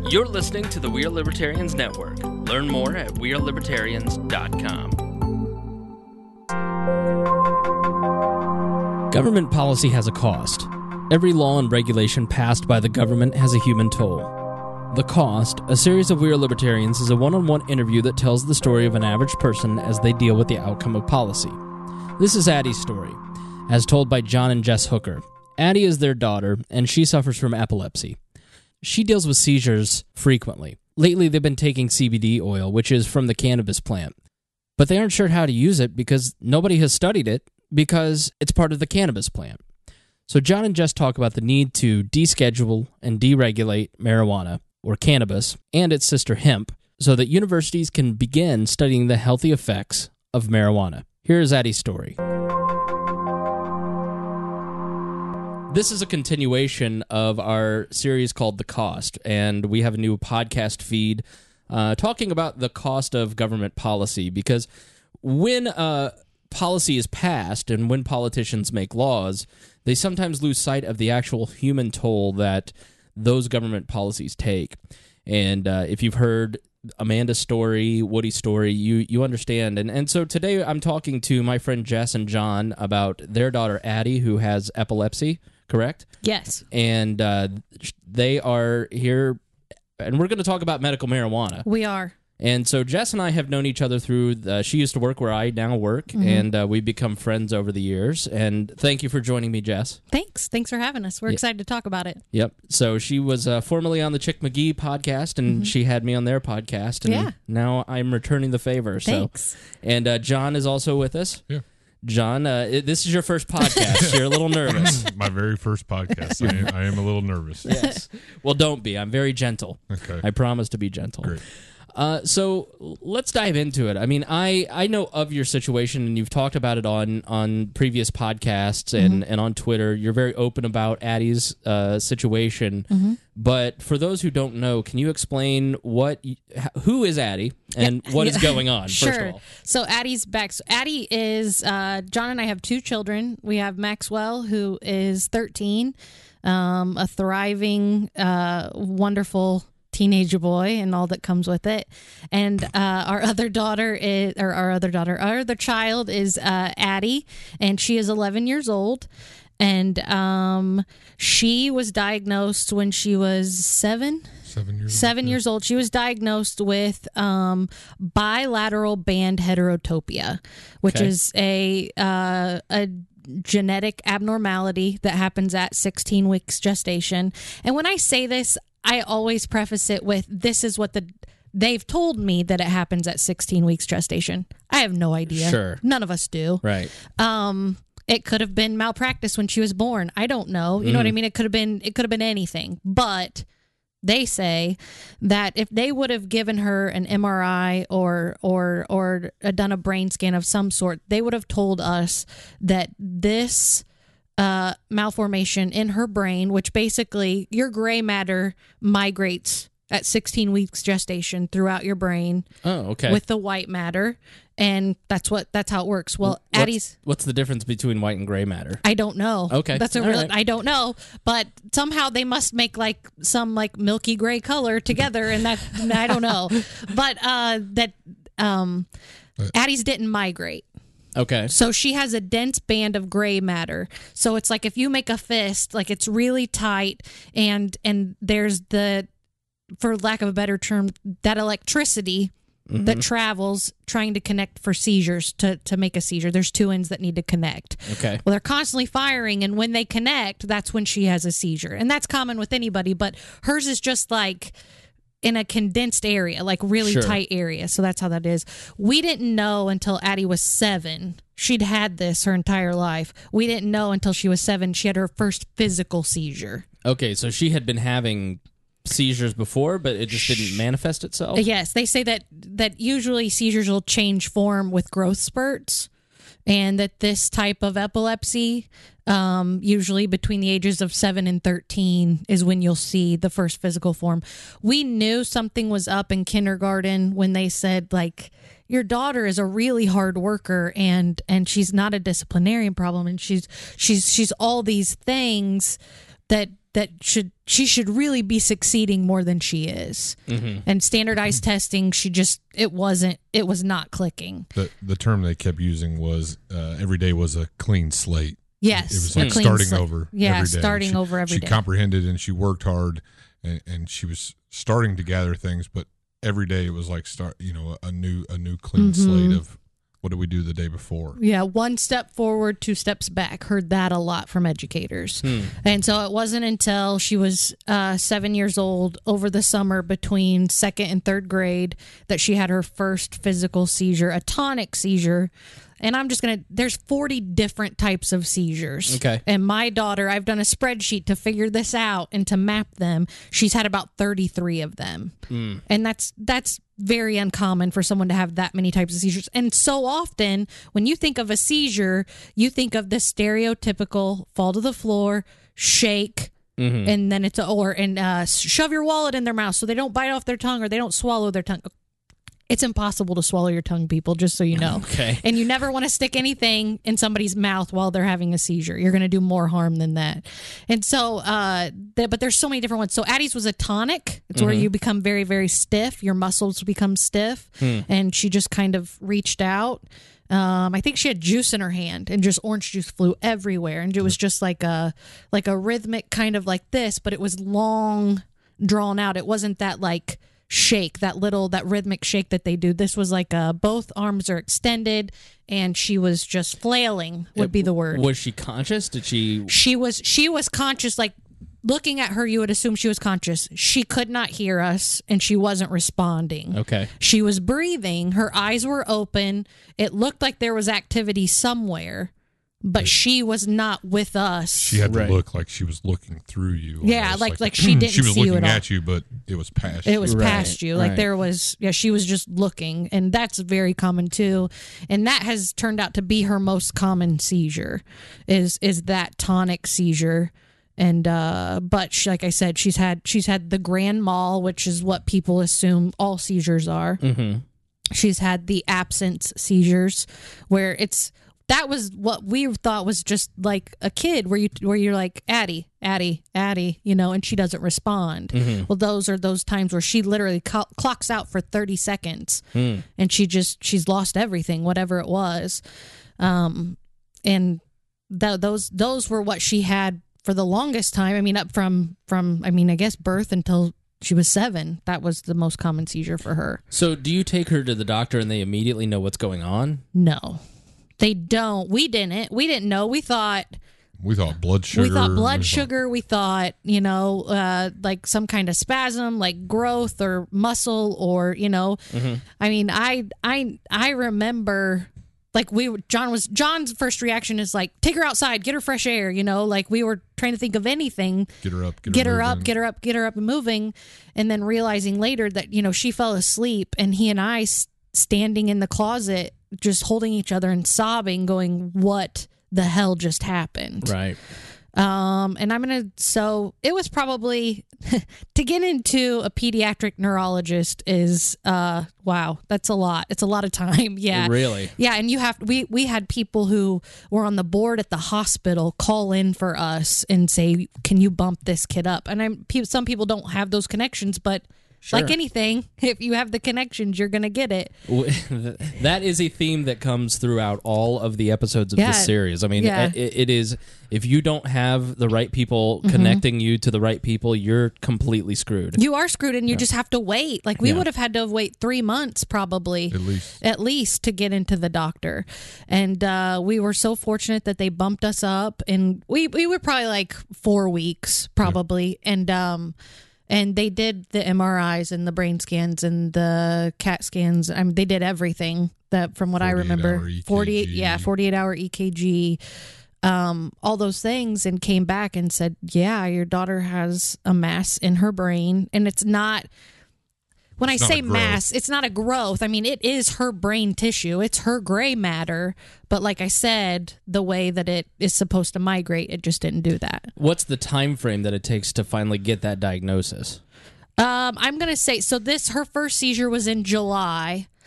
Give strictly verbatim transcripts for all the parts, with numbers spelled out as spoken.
You're listening to the We Are Libertarians Network. Learn more at we are libertarians dot com. Government policy has a cost. Every law and regulation passed by the government has a human toll. The Cost, a series of We Are Libertarians, is a one-on-one interview that tells the story of an average person as they deal with the outcome of policy. This is Addie's story, as told by John and Jess Hooker. Addie is their daughter, and she suffers from epilepsy. She deals with seizures frequently. Lately, they've been taking C B D oil, which is from the cannabis plant. But they aren't sure how to use it because nobody has studied it because it's part of the cannabis plant. So John and Jess talk about the need to deschedule and deregulate marijuana, or cannabis, and its sister hemp, so that universities can begin studying the healthy effects of marijuana. Here is Addie's story. This is a continuation of our series called The Cost, and we have a new podcast feed uh, talking about the cost of government policy, because when uh, policy is passed and when politicians make laws, they sometimes lose sight of the actual human toll that those government policies take. And uh, if you've heard Amanda's story, Woody's story, you you understand. And and so today I'm talking to my friend Jess and John about their daughter Addie, who has epilepsy, correct? Yes. And uh, they are here, and we're going to talk about medical marijuana. We are. And so Jess and I have known each other through, the, she used to work where I now work, mm-hmm. and uh, we've become friends over the years. And thank you for joining me, Jess. Thanks. Thanks for having us. We're yep. excited to talk about it. Yep. So she was uh, formerly on the Chick McGee podcast, and mm-hmm. she had me on their podcast. And yeah. now I'm returning the favor. So. Thanks. And uh, John is also with us. Yeah. John, uh, it, this is your first podcast. You're a little nervous. My very first podcast. I am, I am a little nervous. Yes. Well, don't be. I'm very gentle. Okay. I promise to be gentle. Great. Uh, so let's dive into it. I mean, I, I know of your situation, and you've talked about it on, on previous podcasts and, mm-hmm. and on Twitter. You're very open about Addie's uh, situation. Mm-hmm. But for those who don't know, can you explain what who is Addie and yeah. what yeah. is going on, sure. first of all? So Addie's back. So Addie is, uh, John and I have two children. We have Maxwell, who is thirteen, um, a thriving, uh, wonderful teenage boy and all that comes with it, and uh our other daughter is or our other daughter our other child is uh Addie, and she is eleven years old, and um she was diagnosed when she was seven seven years seven old, years old. She was diagnosed with um bilateral band heterotopia, which okay. is a uh a genetic abnormality that happens at sixteen weeks gestation. And when I say this, I always preface it with, this is what the they've told me that it happens at sixteen weeks gestation. I have no idea. Sure. None of us do. Right. Um, it could have been malpractice when she was born. I don't know. You mm. know what I mean? It could have been it could have been anything. But they say that if they would have given her an M R I or or or done a brain scan of some sort, they would have told us that this Uh, malformation in her brain, which basically your gray matter migrates at sixteen weeks gestation throughout your brain. Oh, okay. With the white matter, and that's what that's how it works. Well, what's, Addie's. What's the difference between white and gray matter? I don't know. Okay, that's a All real. right. I don't know, but somehow they must make like some like milky gray color together, and that I don't know, but uh, that um, Addie's didn't migrate. Okay. So she has a dense band of gray matter. So it's like if you make a fist, like it's really tight, and and there's the, for lack of a better term, that electricity mm-hmm. that travels trying to connect for seizures to, to make a seizure. There's two ends that need to connect. Okay. Well, they're constantly firing, and when they connect, that's when she has a seizure. And that's common with anybody, but hers is just like in a condensed area, like really sure. tight area. So that's how that is. We didn't know until Addie was seven. She'd had this her entire life. We didn't know until she was seven. She had her first physical seizure. Okay, so she had been having seizures before, but it just didn't manifest itself? Yes, they say that that usually seizures will change form with growth spurts, and that this type of epilepsy, um, usually between the ages of seven and thirteen, is when you'll see the first physical form. We knew something was up in kindergarten when they said, like, your daughter is a really hard worker, and and she's not a disciplinarian problem, and she's she's she's all these things that that should she should really be succeeding more than she is. Mm-hmm. And standardized testing, she just it wasn't it was not clicking. The the term they kept using was uh, every day was a clean slate. Yes, It was a like clean starting slate. over. Yeah, every day. starting she, over every she day. comprehended and she worked hard, and, and she was starting to gather things. But every day it was like start, you know, a new a new clean Mm-hmm. slate of what did we do the day before. Yeah, one step forward, two steps back. Heard that a lot from educators. Hmm. And so it wasn't until she was uh, seven years old over the summer between second and third grade that she had her first physical seizure, a tonic seizure. And I'm just going to, there's forty different types of seizures. Okay. And my daughter, I've done a spreadsheet to figure this out and to map them. She's had about thirty-three of them. Mm. And that's, that's very uncommon for someone to have that many types of seizures. And so often when you think of a seizure, you think of the stereotypical fall to the floor, shake, Mm-hmm. and then it's, a, or, and uh, shove your wallet in their mouth so they don't bite off their tongue or they don't swallow their tongue. It's impossible to swallow your tongue, people, just so you know. Okay. And you never want to stick anything in somebody's mouth while they're having a seizure. You're going to do more harm than that. And so, uh, th- but there's so many different ones. So Addie's was a tonic. It's where you become very, very stiff. Your muscles become stiff. And she just kind of reached out. Um, I think she had juice in her hand, and just orange juice flew everywhere. And it was just like a like a rhythmic kind of like this, but it was long, drawn out. It wasn't that like shake, that little, that rhythmic shake that they do. This was like uh, both arms are extended, and she was just flailing would be the word. Was she conscious? Did she? She was she was conscious. Like looking at her, you would assume she was conscious. She could not hear us, and she wasn't responding. Okay. She was breathing. Her eyes were open. It looked like there was activity somewhere, but she was not with us. She had to Right. look like she was looking through you. Yeah, almost, like- like she didn't she was see you looking at all. at you, but it was past. It you. was Right, past you. Like right. there was, yeah, she was just looking. And that's very common too. And that has turned out to be her most common seizure is, is that tonic seizure. And, uh, but she, like I said, she's had, she's had the grand mal, which is what people assume all seizures are. Mm-hmm. She's had the absence seizures where it's, that was what we thought was just like a kid where you where you're like Addie, Addie, Addie, you know, and she doesn't respond. Mm-hmm. Well, those are those times where she literally co- clocks out for thirty seconds, Mm. and she just she's lost everything, whatever it was, um, and th- those those were what she had for the longest time. I mean, up from from I mean, I guess birth until she was seven. That was the most common seizure for her. So, do you take her to the doctor and they immediately know what's going on? No. They don't. We didn't. We didn't know. We thought We thought blood sugar. we thought blood we thought- sugar. We thought, you know, uh, like some kind of spasm, like growth or muscle, or you know. I mean, I I I remember. Like we, were- John was John's first reaction is like, take her outside, get her fresh air. You know, like we were trying to think of anything, Get her up. Get, get her, her up, moving. get her up, get her up and moving, and then realizing later that you know she fell asleep, and he and I s- standing in the closet, just holding each other and sobbing, going, "What the hell just happened?" Right. Um, and I'm gonna. So it was probably to get into a pediatric neurologist is uh wow, that's a lot. It's a lot of time. Yeah, Really? yeah. And you have we we had people who were on the board at the hospital call in for us and say, "Can you bump this kid up?" And I'm pe- some people don't have those connections, but. Sure. Like anything, if you have the connections, you're going to get it. That is a theme that comes throughout all of the episodes of Yeah. this series. I mean, Yeah. it, it is, if you don't have the right people connecting you to the right people, you're completely screwed. You are screwed, and you just have to wait. Like we Yeah. would have had to wait three months probably. At least. at least to get into the doctor. And uh, we were so fortunate that they bumped us up, and we, we were probably like four weeks probably. And, um, and they did the M R Is and the brain scans and the CAT scans. I mean, they did everything that from what I remember, forty-eight hour E K G. forty-eight, yeah, forty-eight hour E K G, um, all those things, and came back and said, yeah, your daughter has a mass in her brain. And it's not, when It's I not say a growth. mass, it's not a growth. I mean, it is her brain tissue. It's her gray matter. But like I said, the way that it is supposed to migrate, it just didn't do that. What's the time frame that it takes to finally get that diagnosis? Um, I'm going to say, so this, her first seizure was in July.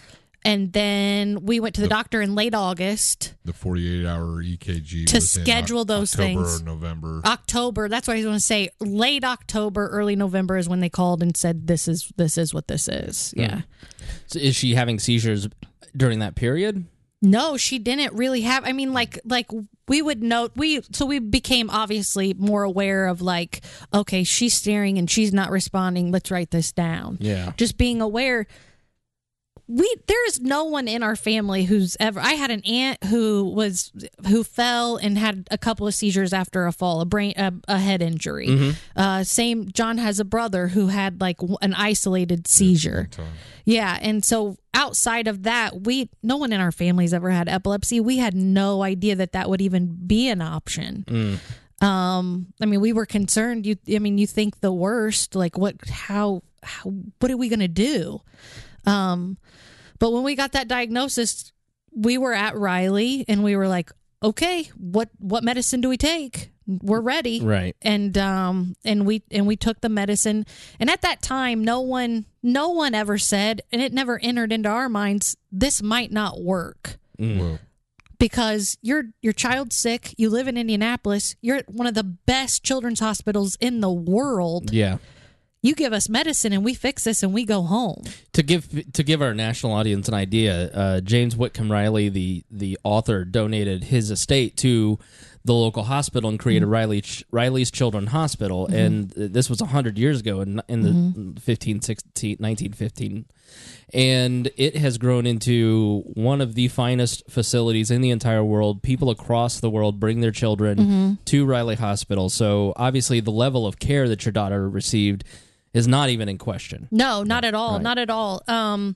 And then we went to the, the doctor in late August. The forty-eight hour E K G to schedule those October things. Or November. October. That's what I was going to say. Late October, early November is when they called and said this is this is what this is. Yeah. Mm. So is she having seizures during that period? No, she didn't really have. I mean, like like we would note we so we became obviously more aware of like, okay, she's staring and she's not responding. Let's write this down. Yeah. Just being aware. We there is no one in our family who's ever. I had an aunt who was who fell and had a couple of seizures after a fall, a brain, a, a head injury. Mm-hmm. Uh, same. John has a brother who had like an isolated seizure. Yeah, and so outside of that, we no one in our family's ever had epilepsy. We had no idea that that would even be an option. Mm. Um, I mean, we were concerned. You, I mean, you think the worst. Like, what? How? How? What are we gonna do? Um, but when we got that diagnosis, we were at Riley and we were like, okay, what, what medicine do we take? We're ready. Right. And, um, and we, and we took the medicine. And at that time, no one, no one ever said, and it never entered into our minds, this might not work. Mm. Because your your child's sick, you live in Indianapolis, you're at one of the best children's hospitals in the world. Yeah. You give us medicine and we fix this and we go home. To give to give our national audience an idea, uh, James Whitcomb Riley, the the author, donated his estate to the local hospital and created mm-hmm. Riley Riley's Children's Hospital, mm-hmm. and this was one hundred years ago in, in the mm-hmm. fifteen, sixteen, nineteen fifteen. And it has grown into one of the finest facilities in the entire world. People across the world bring their children mm-hmm. to Riley Hospital. So obviously the level of care that your daughter received is not even in question. No, not at all. Right. Not at all. Um,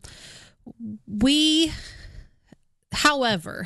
we, however,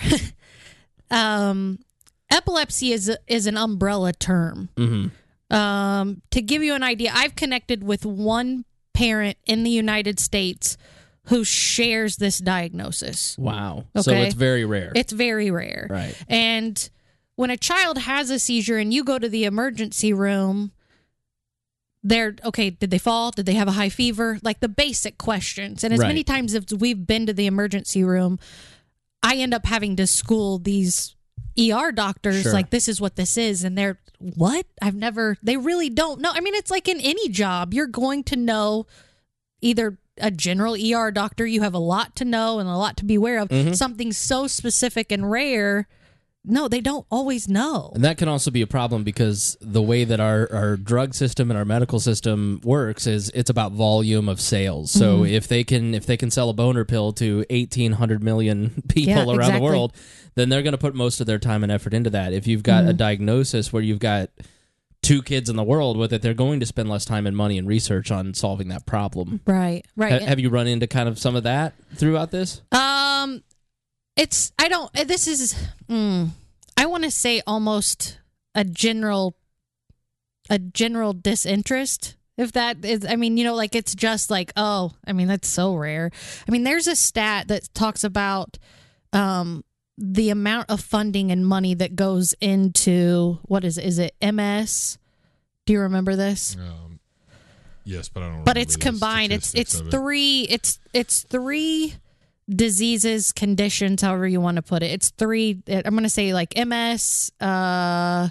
um, epilepsy is a, is an umbrella term. Mm-hmm. Um, to give you an idea, I've connected with one parent in the United States who shares this diagnosis. Wow. Okay? So it's very rare. It's very rare. Right. And when a child has a seizure and you go to the emergency room, they're, okay, did they fall? Did they have a high fever? Like the basic questions. And as right. many times as we've been to the emergency room, I end up having to school these E R doctors, sure. like, this is what this is. And they're, what? I've never, they really don't know. I mean, it's like in any job, you're going to know either a general E R doctor, you have a lot to know and a lot to be aware of. Mm-hmm. Something so specific and rare, no, they don't always know. And that can also be a problem because the way that our, our drug system and our medical system works is it's about volume of sales. So mm-hmm. if they can if they can sell a boner pill to eighteen hundred million people yeah, around exactly. the world, then they're going to put most of their time and effort into that. If you've got mm-hmm. a diagnosis where you've got two kids in the world with it, they're going to spend less time and money and research on solving that problem. Right, right. Ha- have you run into kind of some of that throughout this? Um, it's, I don't, this is, mm, I want to say almost a general, a general disinterest. If that is, I mean, you know, like it's just like, oh, I mean, that's so rare. I mean, there's a stat that talks about, um, the amount of funding and money that goes into, what is it? Is it M S? Do you remember this? Um, yes, but I don't. But it's combined. It's it's three. It's it's three diseases, conditions, however you want to put it. It's three. I'm going to say like M S. Uh,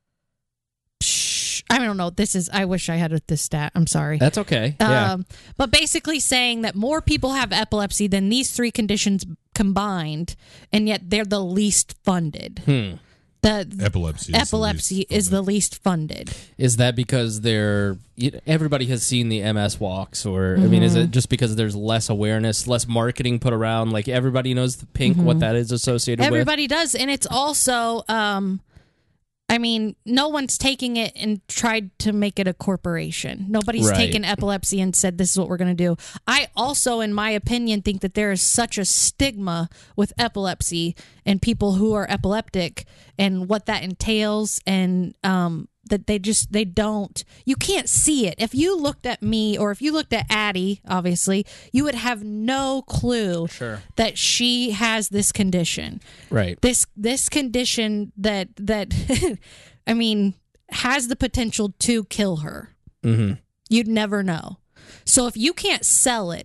I don't know. This is. I wish I had this stat. I'm sorry. That's okay. Yeah. Um, but basically saying that more people have epilepsy than these three conditions combined, and yet they're the least funded. Hmm. The epilepsy. Is epilepsy the is the least funded. Is that because they're you know, everybody has seen the M S walks, or mm-hmm. I mean, is it just because there's less awareness, less marketing put around? Like everybody knows the pink, mm-hmm. what that is associated everybody with. Everybody does, and it's also. Um, I mean, no one's taking it and tried to make it a corporation. Nobody's right. taken epilepsy and said, this is what we're going to do. I also, in my opinion, think that there is such a stigma with epilepsy and people who are epileptic and what that entails, and um, that they just, they don't, you can't see it. If you looked at me or if you looked at Addie, obviously, you would have no clue sure. that she has this condition. Right. This this condition that, that I mean, has the potential to kill her. Mm-hmm. You'd never know. So if you can't sell it,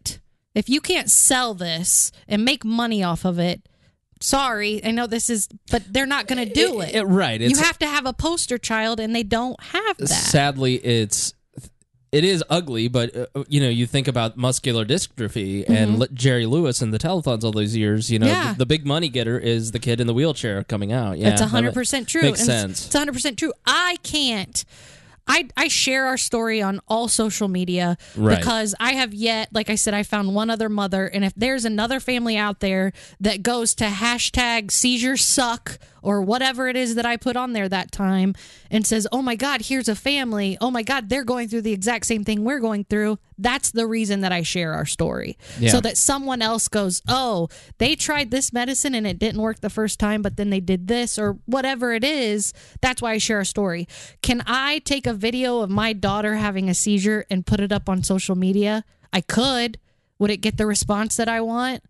If you can't sell this and make money off of it, sorry, I know this is, but they're not going to do it. it, it right. It's, you have to have a poster child, and they don't have that. Sadly, it's it is ugly, but uh, you know, you think about muscular dystrophy mm-hmm. and L- Jerry Lewis and the telethons all those years. You know, yeah. the, the big money getter is the kid in the wheelchair coming out. Yeah, that's a hundred percent true. Makes and sense. It's a hundred percent true. I can't. I, I share our story on all social media right. because I have yet, like I said, I found one other mother. And if there's another family out there that goes to hashtag seizures suck or whatever it is that I put on there that time and says, oh my God, here's a family. Oh my God, they're going through the exact same thing we're going through. That's the reason that I share our story. Yeah. So that someone else goes, oh, they tried this medicine and it didn't work the first time, but then they did this or whatever it is. That's why I share a story. Can I take a video of my daughter having a seizure and put it up on social media? I could. Would it get the response that I want?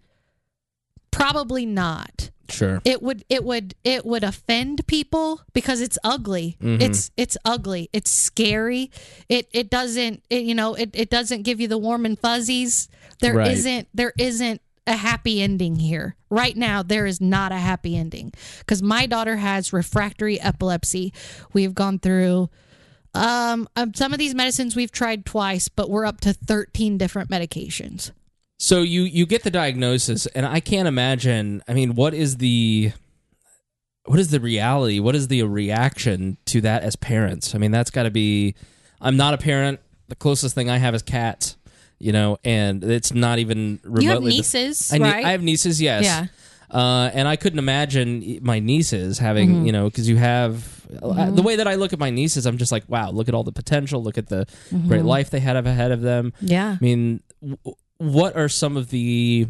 Probably not. Sure. It would it would it would offend people because it's ugly. Mm-hmm. It's it's ugly. It's scary. It it doesn't it, you know, it, it doesn't give you the warm and fuzzies. There right. isn't there isn't a happy ending here. Right now there is not a happy ending because my daughter has refractory epilepsy. We've gone through um, um some of these medicines we've tried twice, but we're up to thirteen different medications. So you, you get the diagnosis, and I can't imagine, I mean, what is the what is the reality? What is the reaction to that as parents? I mean, that's got to be, I'm not a parent. The closest thing I have is cats, you know, and it's not even remotely. You have nieces, the, I, right? I have nieces, yes. Yeah. Uh, and I couldn't imagine my nieces having, mm-hmm. you know, because you have, mm-hmm. the way that I look at my nieces, I'm just like, wow, look at all the potential, look at the mm-hmm. great life they had ahead of them. Yeah. I mean, w- what are some of the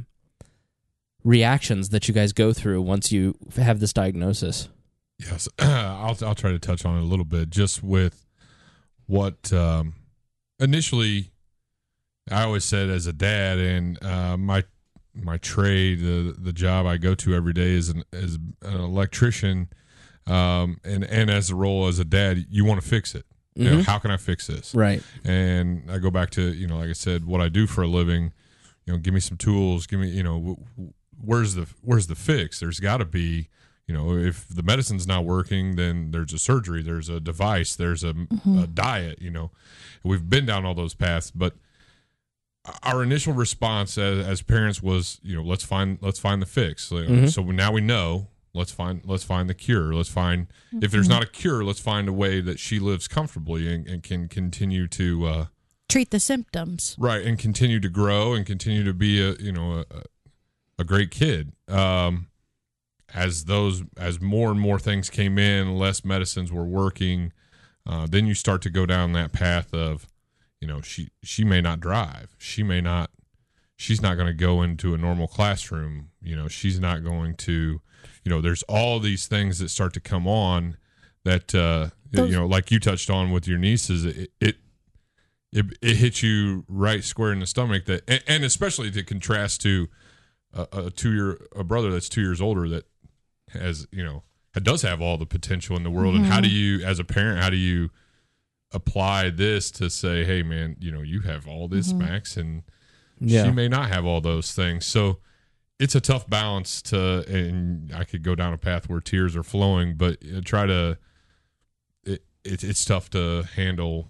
reactions that you guys go through once you have this diagnosis? Yes, I'll I'll try to touch on it a little bit. Just with what um, initially I always said as a dad, and uh, my my trade, the the job I go to every day is an as an electrician, um, and and as a role as a dad, you want to fix it. You know, mm-hmm. how can I fix this? Right. And I go back to, you know, like I said, what I do for a living. You know, give me some tools. Give me, you know, where's the where's the fix? There's got to be, you know, if the medicine's not working, then there's a surgery, there's a device, there's a, mm-hmm. a diet. You know, we've been down all those paths, but our initial response as, as parents was, you know, let's find let's find the fix. Mm-hmm. So now we know. Let's find let's find the cure. Let's find mm-hmm. if there's not a cure, let's find a way that she lives comfortably and, and can continue to. Uh, treat the symptoms, right, and continue to grow and continue to be a you know a, a great kid. Um, as those as more and more things came in, less medicines were working. Uh, then you start to go down that path of, you know, she she may not drive, she may not, she's not going to go into a normal classroom. You know, she's not going to, you know, there's all these things that start to come on that uh, those, you know, like you touched on with your nieces, it. it It, it hits you right square in the stomach, that, and, and especially to contrast to a, a two year a brother that's two years older that has, you know, does have all the potential in the world. Mm-hmm. And how do you, as a parent, how do you apply this to say, hey man, you know, you have all this, mm-hmm. Max, and yeah. she may not have all those things. So it's a tough balance to, and I could go down a path where tears are flowing, but try to, it, it it's tough to handle.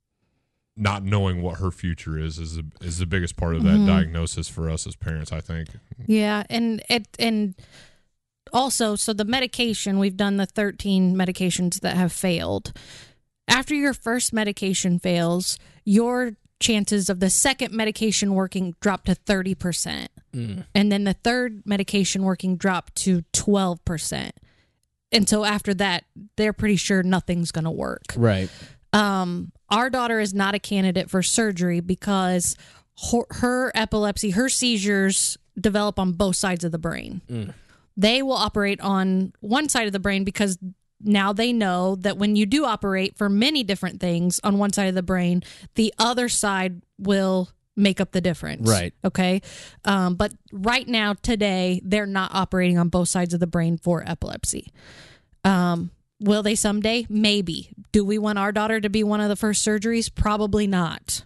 Not knowing what her future is is, a, is the biggest part of that mm-hmm. diagnosis for us as parents, I think. Yeah, and it and also, so the medication, we've done the thirteen medications that have failed. After your first medication fails, your chances of the second medication working drop to thirty percent. Mm. And then the third medication working drop to twelve percent. And so after that, they're pretty sure nothing's going to work. Right. Um, our daughter is not a candidate for surgery because her, her epilepsy, her seizures develop on both sides of the brain. Mm. They will operate on one side of the brain because now they know that when you do operate for many different things on one side of the brain, the other side will make up the difference. Right. Okay. Um, but right now, today, they're not operating on both sides of the brain for epilepsy. Um, Will they someday? Maybe. Do we want our daughter to be one of the first surgeries? Probably not.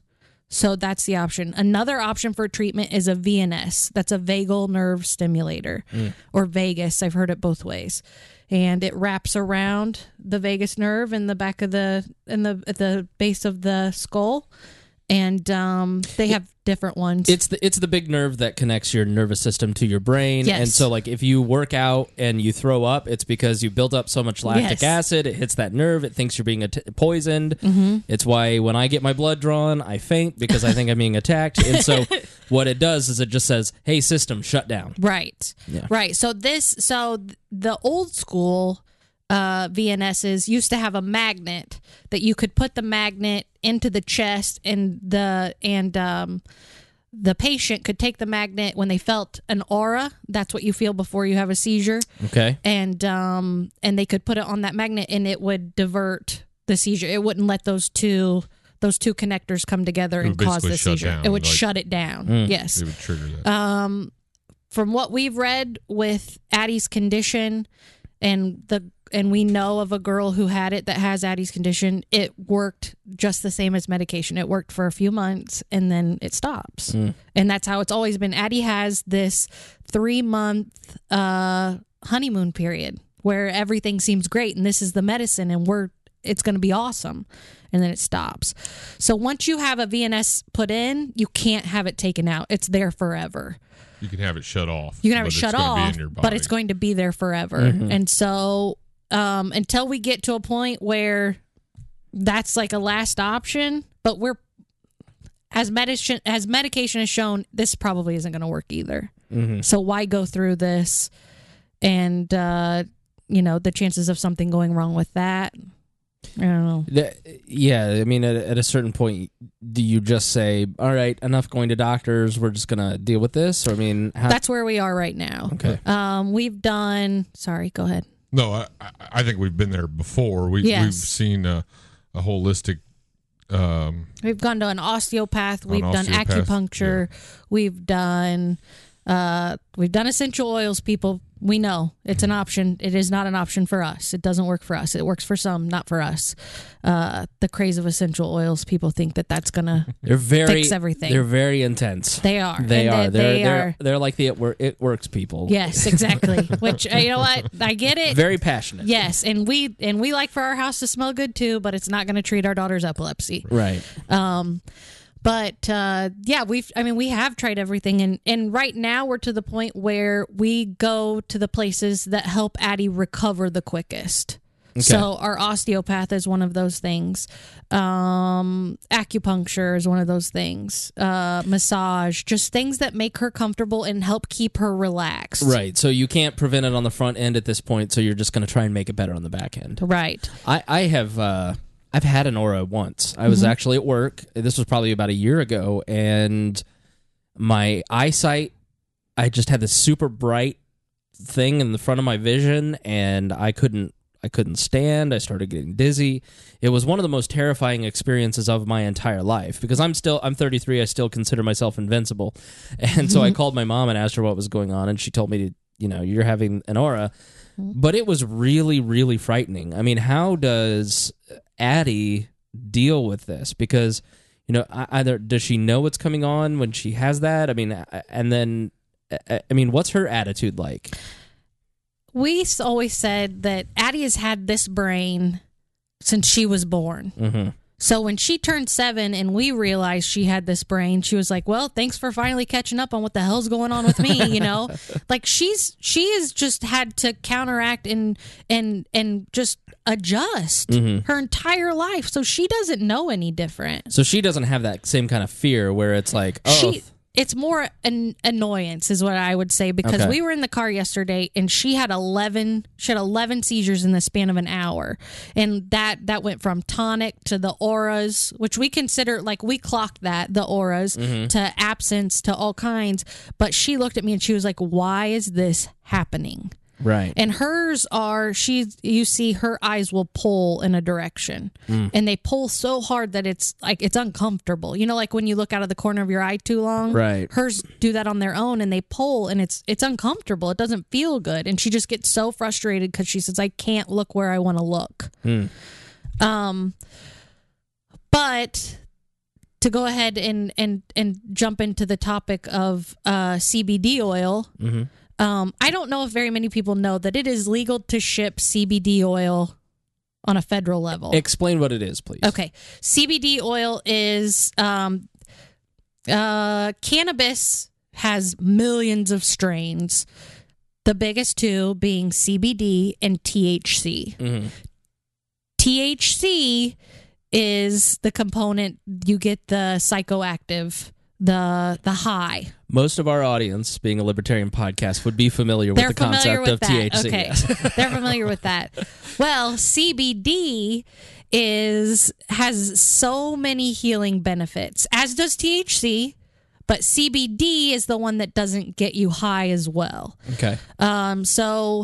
So that's the option. Another option for treatment is a V N S. That's a vagal nerve stimulator, mm. or vagus. I've heard it both ways. And it wraps around the vagus nerve in the back of the in the at the base of the skull. And um, they have different ones. It's the it's the big nerve that connects your nervous system to your brain. Yes. And so, like, if you work out and you throw up, it's because you built up so much lactic Yes. acid. It hits that nerve. It thinks you're being at- poisoned. Mm-hmm. It's why when I get my blood drawn, I faint because I think I'm being attacked. And so, what it does is it just says, "Hey, system, shut down." Right. Yeah. Right. So this, so the old school uh, V N Ss used to have a magnet that you could put the magnet into the chest, and the and um, the patient could take the magnet when they felt an aura. That's what you feel before you have a seizure. Okay. And um, and they could put it on that magnet, and it would divert the seizure. It wouldn't let those two. Those two connectors come together and cause the seizure. Down, it would like, shut it down. Mm. Yes. It would trigger that. Um, from what we've read with Addie's condition, and the and we know of a girl who had it that has Addie's condition, it worked just the same as medication. It worked for a few months and then it stops. Mm. And that's how it's always been. Addie has this three month uh, honeymoon period where everything seems great, and this is the medicine, and we're it's going to be awesome. And then it stops. So once you have a V N S put in, you can't have it taken out. It's there forever. You can have it shut off. You can have it but shut it's gonna off, be in your body. but it's going to be there forever. Mm-hmm. And so um, until we get to a point where that's like a last option, but we're as medicine as medication has shown, this probably isn't going to work either. Mm-hmm. So why go through this? And uh, you know, the chances of something going wrong with that, I don't know. The, yeah, I mean, at, at a certain point, do you just say, all right, enough going to doctors, we're just going to deal with this? Or, I mean, how... That's where we are right now. Okay. Um, we've done, sorry, go ahead. No, I, I think we've been there before. We, Yes. We've seen a, a holistic... Um, We've gone to an osteopath. We've An done osteopath, acupuncture. We've done uh, we've done essential oils. People, we know it's an option. It is not an option for us. It doesn't work for us. It works for some, not for us. Uh, the craze of essential oils. People think that that's gonna they're very, fix everything. They're very intense. They are. They And are. they- They're they they're, are- they're like the it, wor- it works people. Yes, exactly. Which uh, you know what, I get it. Very passionate. Yes, and we and we like for our house to smell good too, but it's not going to treat our daughter's epilepsy. Right. Um, but uh, yeah, we've. I mean, we have tried everything, and and right now we're to the point where we go to the places that help Addie recover the quickest. Okay. So our osteopath is one of those things. Um, acupuncture is one of those things. Uh, massage, just things that make her comfortable and help keep her relaxed. Right. So you can't prevent it on the front end at this point, so you're just going to try and make it better on the back end. Right. I, I have... Uh, I've had an aura once. I was Mm-hmm. actually at work. This was probably about a year ago, and my eyesight, I just had this super bright thing in the front of my vision, and I couldn't I couldn't stand. I started getting dizzy. It was one of the most terrifying experiences of my entire life, because I'm still I'm thirty-three. I still consider myself invincible. And so I called my mom and asked her what was going on, and she told me to, you know, you're having an aura. But it was really, really frightening. I mean, how does Addie deal with this? Because, you know, either does she know what's coming on when she has that? I mean, and then, I mean, what's her attitude like? We always said that Addie has had this brain since she was born. Mm-hmm. So when she turned seven and we realized she had this brain, she was like, well, thanks for finally catching up on what the hell's going on with me, you know? Like she's she has just had to counteract and and and just adjust Mm-hmm. her entire life. So she doesn't know any different. So she doesn't have that same kind of fear where it's like, oh, She it's more an annoyance is what I would say, because Okay. we were in the car yesterday and she had eleven she had eleven seizures in the span of an hour, and that that went from tonic to the auras, which we consider, like, we clocked that, the auras, Mm-hmm. to absence, to all kinds. But she looked at me and she was like, why is this happening? right. And hers are, she, you see her eyes will pull in a direction, Mm. and they pull so hard that it's like, it's uncomfortable. You know, like when you look out of the corner of your eye too long, Right. hers do that on their own, and they pull, and it's, it's uncomfortable. It doesn't feel good. And she just gets so frustrated because she says, I can't look where I want to look. Mm. Um, but to go ahead and, and, and jump into the topic of uh, C B D oil, Mm-hmm. um, I don't know if very many people know that it is legal to ship C B D oil on a federal level. Explain what it is, please. Okay. C B D oil is um, uh, cannabis has millions of strains. The biggest two being C B D and T H C. Mm-hmm. T H C is the component you get the psychoactive, the the high. Most of our audience, being a libertarian podcast, would be familiar They're with the familiar concept with of that. T H C. Okay. Yes. They're familiar with that. Well, C B D is has so many healing benefits, as does T H C, but C B D is the one that doesn't get you high as well. Okay. Um, so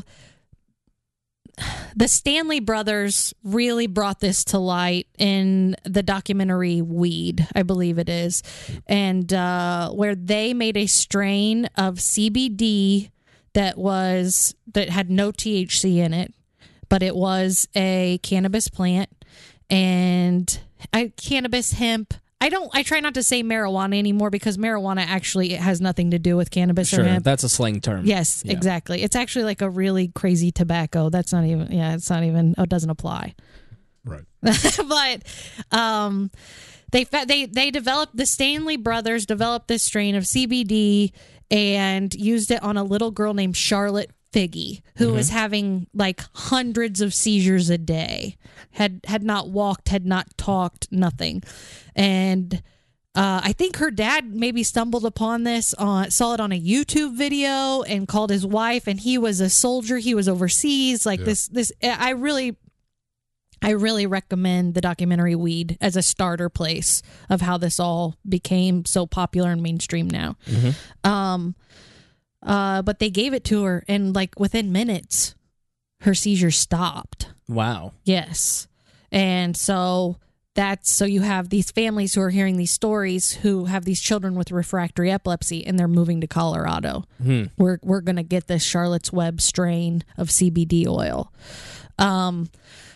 the Stanley brothers really brought this to light in the documentary Weed, I believe it is, and uh, where they made a strain of C B D that was that had no T H C in it, but it was a cannabis plant and I, cannabis hemp. I don't. I try not to say marijuana anymore because marijuana actually has nothing to do with cannabis Sure, or hemp. that's a slang term. Yes, Yeah. exactly. It's actually like a really crazy tobacco. That's not even. Yeah, it's not even. Oh, it doesn't apply. Right. But um, they fa- they they developed the Stanley brothers developed this strain of C B D and used it on a little girl named Charlotte Figge, who was having like hundreds of seizures a day, had had not walked, had not talked, nothing, and uh, I think her dad maybe stumbled upon this on saw it on a YouTube video and called his wife, and he was a soldier, he was overseas, like Yeah. this this I really. I really recommend the documentary Weed as a starter place of how this all became so popular and mainstream now. Mm-hmm. Um, uh, but they gave it to her, and like within minutes, her seizures stopped. Wow. Yes, and so that's so you have these families who are hearing these stories who have these children with refractory epilepsy, and they're moving to Colorado. Hmm. We're we're gonna get this Charlotte's Web strain of C B D oil. Um.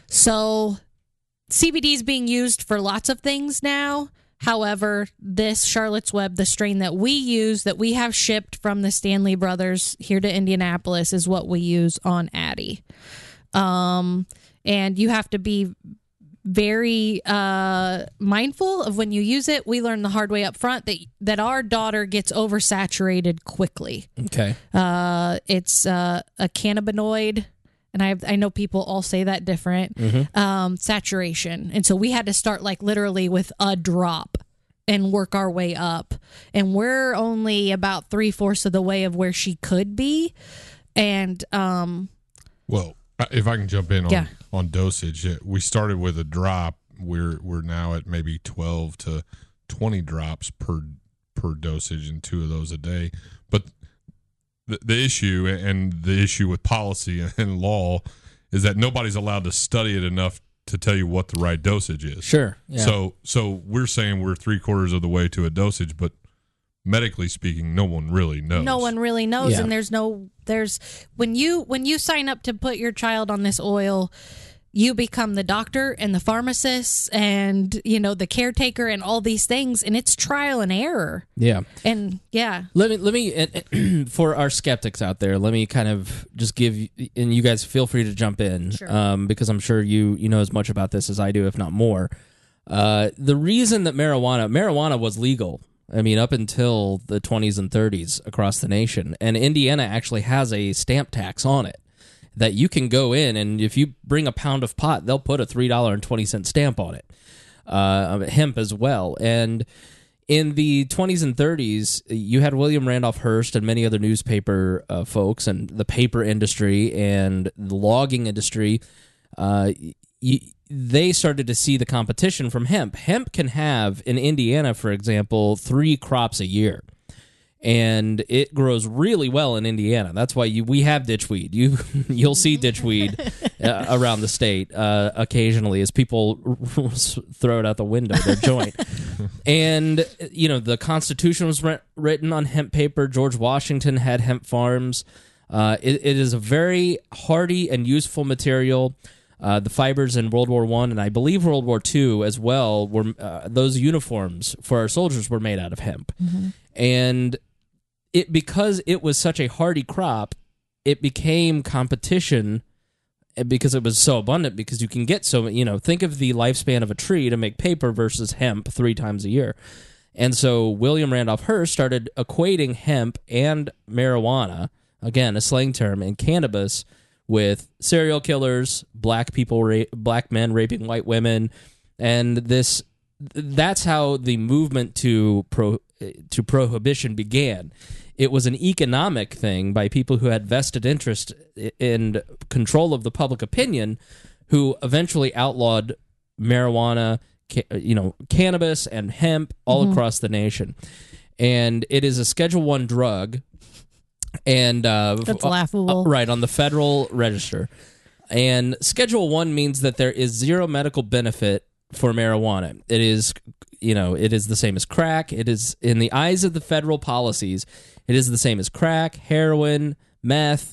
So C B D is being used for lots of things now. However, this Charlotte's Web, the strain that we use, that we have shipped from the Stanley brothers here to Indianapolis, is what we use on Addie. Um, and you have to be very uh, mindful of when you use it. We learned the hard way up front that that our daughter gets oversaturated quickly. Okay. Uh, it's uh, a cannabinoid. And I I know people all say that different. Mm-hmm. Um, saturation. And so we had to start like literally with a drop and work our way up. And we're only about three-fourths of the way of where she could be. And um, Well, if I can jump in on, Yeah. on dosage, uh, we started with a drop. We're we're now at maybe twelve to twenty drops per per dosage, and two of those a day. But the, the issue and the issue with policy and law is that nobody's allowed to study it enough to tell you what the right dosage is. Sure. Yeah. So so we're saying we're three quarters of the way to a dosage, but medically speaking, no one really knows. no one really knows. Yeah. And there's no, there's, when you, when you sign up to put your child on this oil, you become the doctor and the pharmacist and, you know, the caretaker and all these things. And it's trial and error. yeah. And yeah. Let me let me uh, for our skeptics out there. Let me kind of just give you, and you guys feel free to jump in, Sure. um, because I'm sure you you know as much about this as I do, if not more. Uh, the reason that marijuana marijuana was legal, I mean, up until the twenties and thirties across the nation, and Indiana actually has a stamp tax on it that you can go in, and if you bring a pound of pot, they'll put a three dollars and twenty cents stamp on it. Uh, hemp as well, and in the twenties and thirties, you had William Randolph Hearst and many other newspaper uh, folks and the paper industry and the logging industry. Uh, y- they started to see the competition from hemp. Hemp can have, in Indiana, for example, three crops a year. And it grows really well in Indiana. That's why you, we have ditchweed. You, you'll see ditchweed uh, around the state uh, occasionally as people throw it out the window, their joint. And, you know, the Constitution was re- written on hemp paper. George Washington had hemp farms. Uh, it, it is a very hardy and useful material. Uh, the fibers in World War One and I believe World War Two as well were uh, those uniforms for our soldiers were made out of hemp, mm-hmm. and it because it was such a hardy crop, it became competition because it was so abundant. Because you can get so you know think of the lifespan of a tree to make paper versus hemp three times a year, and so William Randolph Hearst started equating hemp and marijuana, again a slang term, and cannabis with serial killers, black people, ra- black men raping white women, and this that's how the movement to pro to prohibition began. It was an economic thing by people who had vested interest in control of the public opinion, who eventually outlawed marijuana, ca- you know, cannabis and hemp all mm-hmm. across the nation. And it is a Schedule One drug. And uh, that's laughable, uh, right, on the Federal Register. And Schedule One means that there is zero medical benefit for marijuana. It is, you know, it is the same as crack. It is, in the eyes of the federal policies, it is the same as crack, heroin, meth.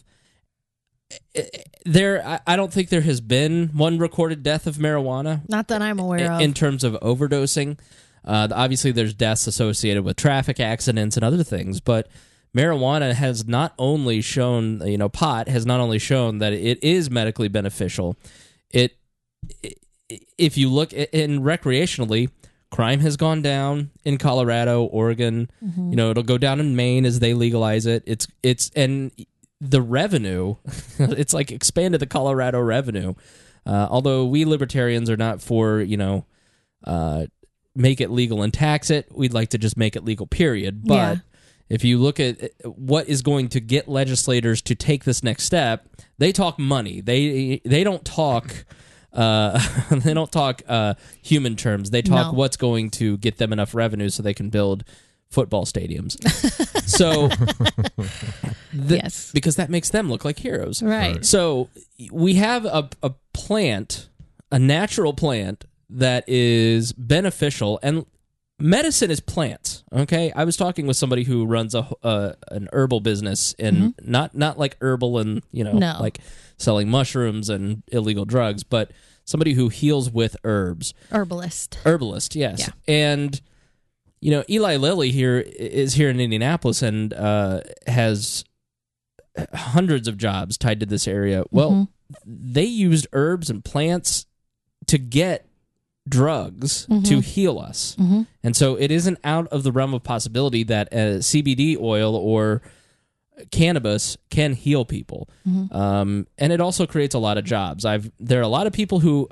There, I don't think there has been one recorded death of marijuana. Not that I'm aware in, of. In terms of overdosing, uh, obviously there's deaths associated with traffic accidents and other things, but marijuana has not only shown, you know, pot has not only shown that it is medically beneficial. It, it if you look at, in recreationally, crime has gone down in Colorado, Oregon. Mm-hmm. You know, it'll go down in Maine as they legalize it. It's it's and the revenue, it's like expanded the Colorado revenue. Uh, although we libertarians are not for, you know, uh, make it legal and tax it. We'd like to just make it legal, period. But yeah. If you look at what is going to get legislators to take this next step, they talk money. They they don't talk uh, they don't talk uh, human terms. They talk no. what's going to get them enough revenue so they can build football stadiums. So the, yes, because that makes them look like heroes. Right. Right. So we have a a plant, a natural plant that is beneficial, and medicine is plants, okay? I was talking with somebody who runs a uh, an herbal business, and mm-hmm. not not like herbal and, you know, no. like selling mushrooms and illegal drugs, but somebody who heals with herbs. Herbalist. Herbalist, yes. Yeah. And, you know, Eli Lilly here is here in Indianapolis and uh, has hundreds of jobs tied to this area. Well, mm-hmm. they used herbs and plants to get drugs mm-hmm. to heal us. Mm-hmm. And so it isn't out of the realm of possibility that a C B D oil or cannabis can heal people. Mm-hmm. Um, and it also creates a lot of jobs. I've there are a lot of people who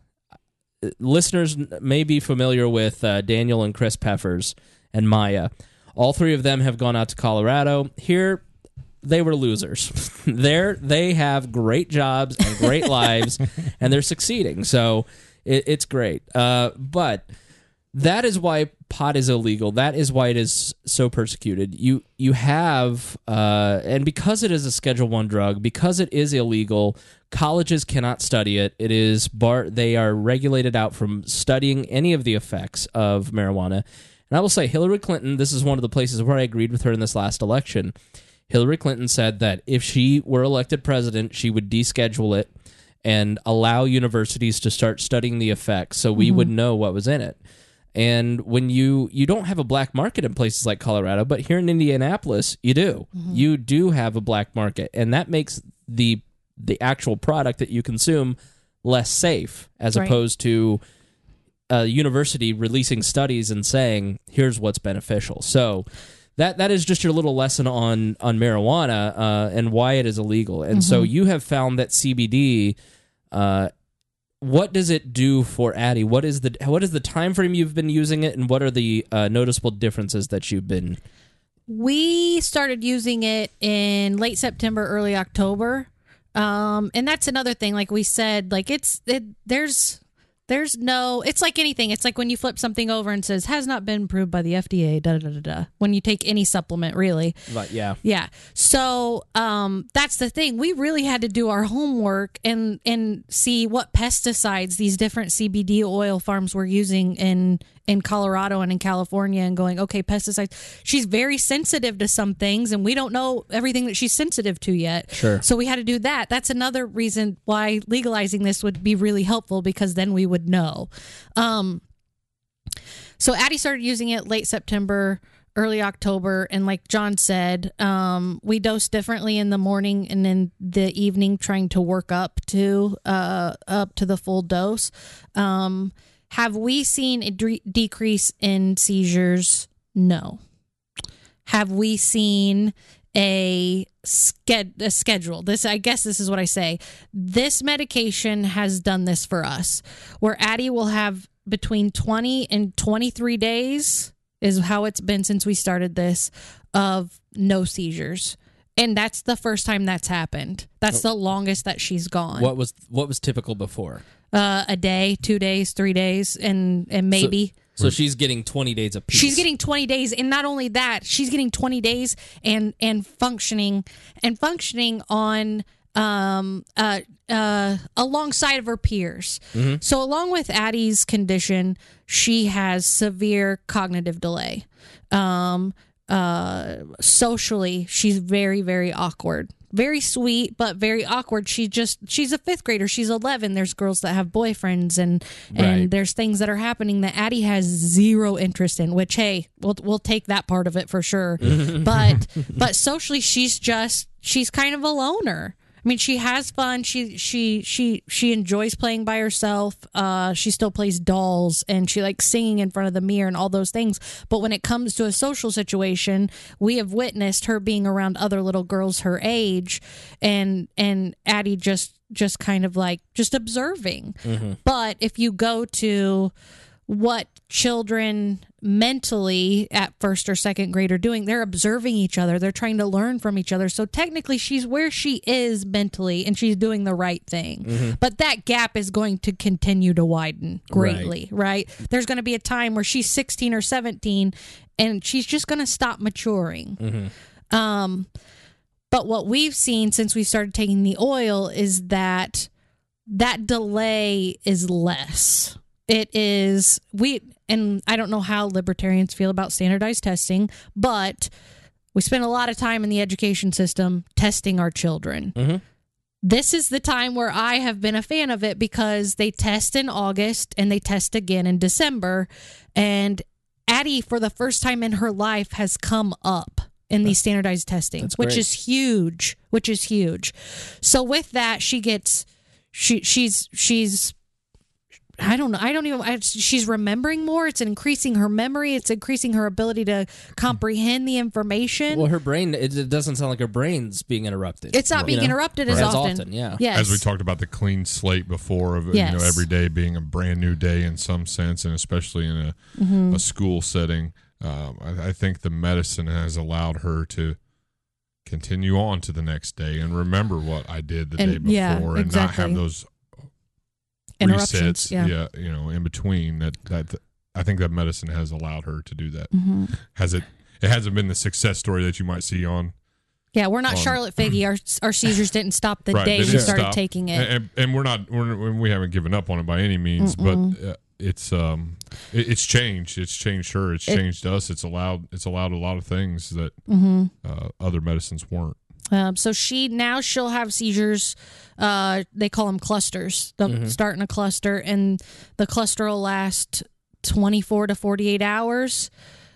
listeners may be familiar with uh, Daniel and Chris Peffers and Maya. All three of them have gone out to Colorado. Here they were losers. There they have great jobs and great lives, and they're succeeding. So It, it's great. Uh, but that is why pot is illegal. That is why it is so persecuted. You you have, uh, and because it is a Schedule One drug, because it is illegal, colleges cannot study it. It is bar. They are regulated out from studying any of the effects of marijuana. And I will say, Hillary Clinton, this is one of the places where I agreed with her in this last election. Hillary Clinton said that if she were elected president, she would deschedule it and allow universities to start studying the effects so we mm-hmm. would know what was in it. And when you you don't have a black market in places like Colorado, but here in Indianapolis, you do. Mm-hmm. You do have a black market, and that makes the the actual product that you consume less safe, as right. opposed to a university releasing studies and saying, here's what's beneficial. So that that is just your little lesson on on marijuana uh, and why it is illegal. And mm-hmm. so you have found that C B D, uh, what does it do for Addie? What is the what is the time frame you've been using it, and what are the uh, noticeable differences that you've been? We started using it in late September, early October, um, and that's another thing. Like we said, like it's it, there's. There's no, it's like anything. It's like when you flip something over and says, has not been approved by the F D A, da da da da. When you take any supplement, really. Right, yeah. Yeah. So um, that's the thing. We really had to do our homework and and see what pesticides these different C B D oil farms were using in in Colorado and in California and going, okay, pesticides. She's very sensitive to some things, and we don't know everything that she's sensitive to yet. Sure. So we had to do that. That's another reason why legalizing this would be really helpful, because then we would know. Um, so Addie started using it late September, early October, and like John said, um, we dose differently in the morning and in the evening, trying to work up to uh, up to the full dose. Um, have we seen a de- decrease in seizures? No. Have we seen a, sched- a schedule? This, I guess this is what I say. This medication has done this for us, where Addie will have between twenty and twenty-three days is how it's been since we started this, of no seizures. And that's the first time that's happened. That's the longest that she's gone. What was what was typical before? Uh, a day, two days, three days, and, and maybe. So, so she's getting twenty days apiece. She's getting twenty days, and not only that, she's getting twenty days and and functioning and functioning on um uh uh alongside of her peers. Mm-hmm. So along with Addie's condition, she has severe cognitive delay. Um uh socially, she's very, very awkward. Very sweet, but very awkward. She just she's a fifth grader. She's eleven. There's girls that have boyfriends, and and Right. there's things that are happening that Addie has zero interest in. Which, hey, we'll we'll take that part of it for sure. but but socially, she's just she's kind of a loner. I mean, she has fun. She she she she enjoys playing by herself. Uh, she still plays dolls, and she likes singing in front of the mirror and all those things. But when it comes to a social situation, we have witnessed her being around other little girls her age, and and Addie just just kind of like just observing. Mm-hmm. But if you go to what children mentally at first or second grade are doing, they're observing each other, they're trying to learn from each other. So technically she's where she is mentally, and she's doing the right thing. Mm-hmm. But that gap is going to continue to widen greatly. Right, right? There's going to be a time where she's sixteen or seventeen and she's just going to stop maturing. Mm-hmm. um but what we've seen since we started taking the oil is that that delay is less. It is, we, and I don't know how libertarians feel about standardized testing, but we spend a lot of time in the education system testing our children. Mm-hmm. This is the time where I have been a fan of it, because they test in August and they test again in December. And Addie, for the first time in her life, has come up in these standardized testing, which is huge, which is huge. So with that, she gets, she she's, she's, I don't know. I don't even. I, she's remembering more. It's increasing her memory. It's increasing her ability to comprehend the information. Well, her brain. It, it doesn't sound like her brain's being interrupted. It's not being know? interrupted right. as, as often. often. Yeah. Yes. As we talked about the clean slate before, of yes. you know, every day being a brand new day in some sense, and especially in a mm-hmm. a school setting, um, I, I think the medicine has allowed her to continue on to the next day and remember what I did the and, day before, yeah, and exactly. not have those interruptions, resets, yeah. yeah, you know, in between. That that I think that medicine has allowed her to do that. Mm-hmm. Has it? It hasn't been the success story that you might see on. Yeah, we're not on, Charlotte Figge. Our our seizures didn't stop the right, day we didn't started stop. taking it, and, and, and we're not. We're, we haven't given up on it by any means, Mm-mm. but uh, it's um, it, it's changed. It's changed her. It's it, changed us. It's allowed. It's allowed a lot of things that mm-hmm. uh, other medicines weren't. Um, so she now she'll have seizures. Uh, they call them clusters. They'll Mm-hmm. start in a cluster, and the cluster will last twenty-four to forty-eight hours.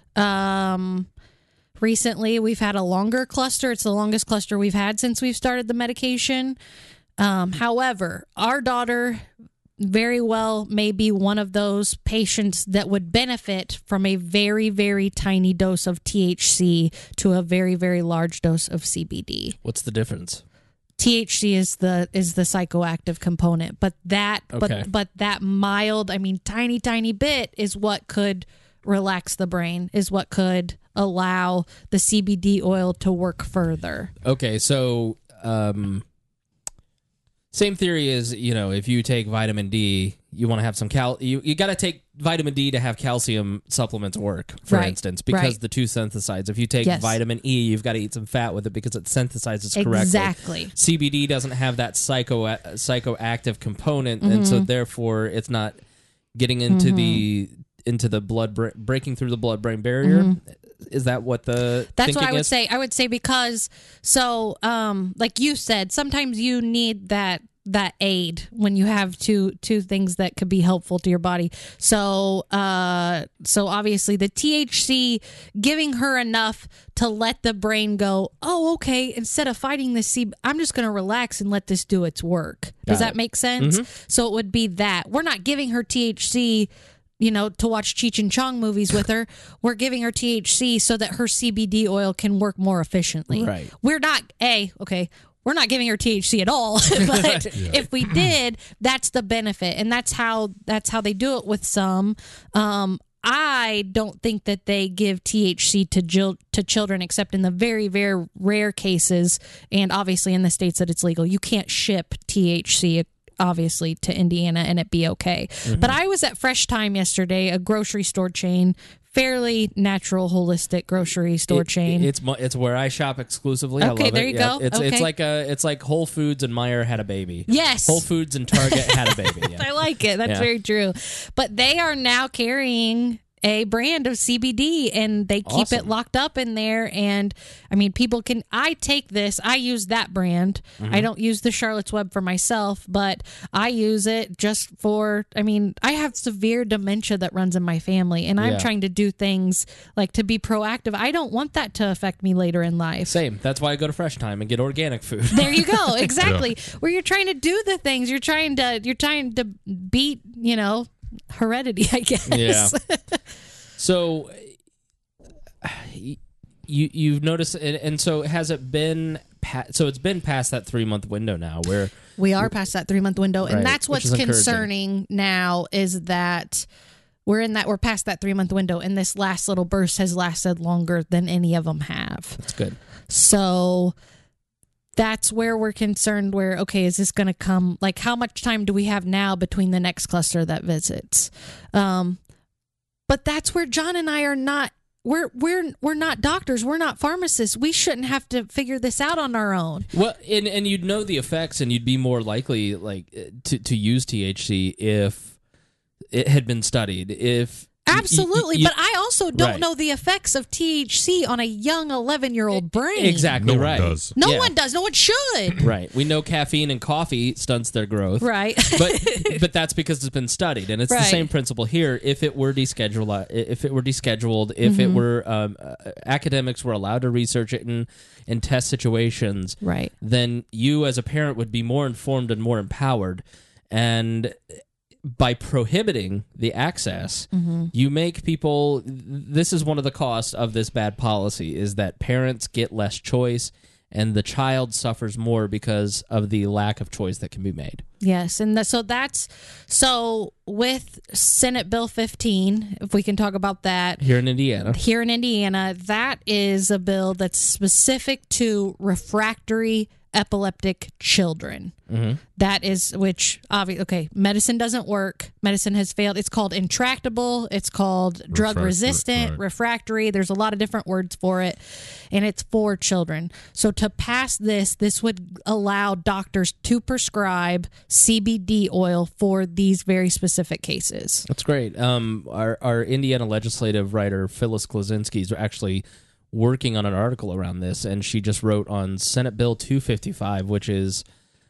Um, recently, we've had a longer cluster. It's the longest cluster we've had since we've started the medication. Um, however, our daughter very well may be one of those patients that would benefit from a very, very tiny dose of T H C to a very, very large dose of C B D. What's the difference? T H C is the is the psychoactive component, but that Okay. but but that mild, I mean, tiny, tiny bit is what could relax the brain, is what could allow the C B D oil to work further. Okay, so um, same theory is, you know, if you take vitamin D, you want to have some cal. You you got to take vitamin D to have calcium supplements work, for Right, instance, because right. the two synthesize. If you take Yes. vitamin E, you've got to eat some fat with it because it synthesizes correctly. Exactly. C B D doesn't have that psycho psychoactive component, and Mm-hmm. so therefore it's not getting into mm-hmm. the into the blood, bra- breaking through the blood-brain barrier. Mm-hmm. Is that what the That's what I would is? say. I would say because, so, um, like you said, sometimes you need that that aid when you have two two things that could be helpful to your body. So, uh, so obviously the T H C giving her enough to let the brain go, oh, okay, instead of fighting this, C- I'm just going to relax and let this do its work. Does Got that it. make sense? Mm-hmm. So it would be that. We're not giving her T H C, you know, to watch Cheech and Chong movies with her. We're giving her T H C so that her C B D oil can work more efficiently. Right. We're not, A, okay, we're not giving her T H C at all. But Yeah. if we did, that's the benefit. And that's how that's how they do it with some. Um, I don't think that they give T H C to gil- to children except in the very, very rare cases. And obviously in the states that it's legal. You can't ship T H C obviously to Indiana and it be okay. Mm-hmm. But I was at Fresh Time yesterday, a grocery store chain, fairly natural, holistic grocery store it, chain. It's it's where I shop exclusively. Okay, I love there it. you Yeah. go. It's Okay. it's like a it's like Whole Foods and Meijer had a baby. Yes. Whole Foods and Target had a baby. Yeah. I like it. That's Yeah. very true. But they are now carrying a brand of C B D and they keep Awesome. it locked up in there. And I mean, people can, I take this, I use that brand. Mm-hmm. I don't use the Charlotte's Web for myself, but I use it just for, I mean, I have severe dementia that runs in my family and I'm Yeah. trying to do things like to be proactive. I don't want that to affect me later in life. Same. That's why I go to Fresh Time and get organic food. There you go. Exactly. Where you're trying to do the things, you're trying to, you're trying to beat, you know, heredity, I guess. Yeah. So you you've noticed, and, and so has it been? Pa- so it's been past that three month window now, where We are past that three month window, and Right, that's which what's is encouraging. concerning now is that we're in that we're past that three month window, and this last little burst has lasted longer than any of them have. that's good. So that's where we're concerned. Where okay, is this going to come? Like, how much time do we have now between the next cluster that visits? Um, but that's where John and I are not. We're we're we're not doctors. We're not pharmacists. We shouldn't have to figure this out on our own. Well, and and you'd know the effects, and you'd be more likely like to to use T H C if it had been studied. If Absolutely, you- you- but I also don't Right. know the effects of T H C on a young eleven-year-old brain. exactly No one right. does. No Yeah. one does. No one should. Right. We know caffeine and coffee stunts their growth. Right. but but that's because it's been studied, and it's the Right. same principle here. If it were descheduled, if it were descheduled, if Mm-hmm. it were um, uh, academics were allowed to research it in in test situations, Right. then you as a parent would be more informed and more empowered. And by prohibiting the access, Mm-hmm. you make people. This is one of the costs of this bad policy: is that parents get less choice, and the child suffers more because of the lack of choice that can be made. Yes, and the, so that's so with Senate Bill fifteen. If we can talk about that. Here in Indiana. Here in Indiana, that is a bill that's specific to refractory epileptic children. Mm-hmm. That is, which obviously, okay, medicine doesn't work. Medicine has failed. It's called intractable. It's called drug Refractory, resistant, right. refractory. There's a lot of different words for it, and it's for children. So to pass this, this would allow doctors to prescribe C B D oil for these very specific cases. That's great. Um, our our Indiana legislative writer Phyllis Klosinski is actually working on an article around this, and she just wrote on Senate Bill two fifty-five, which is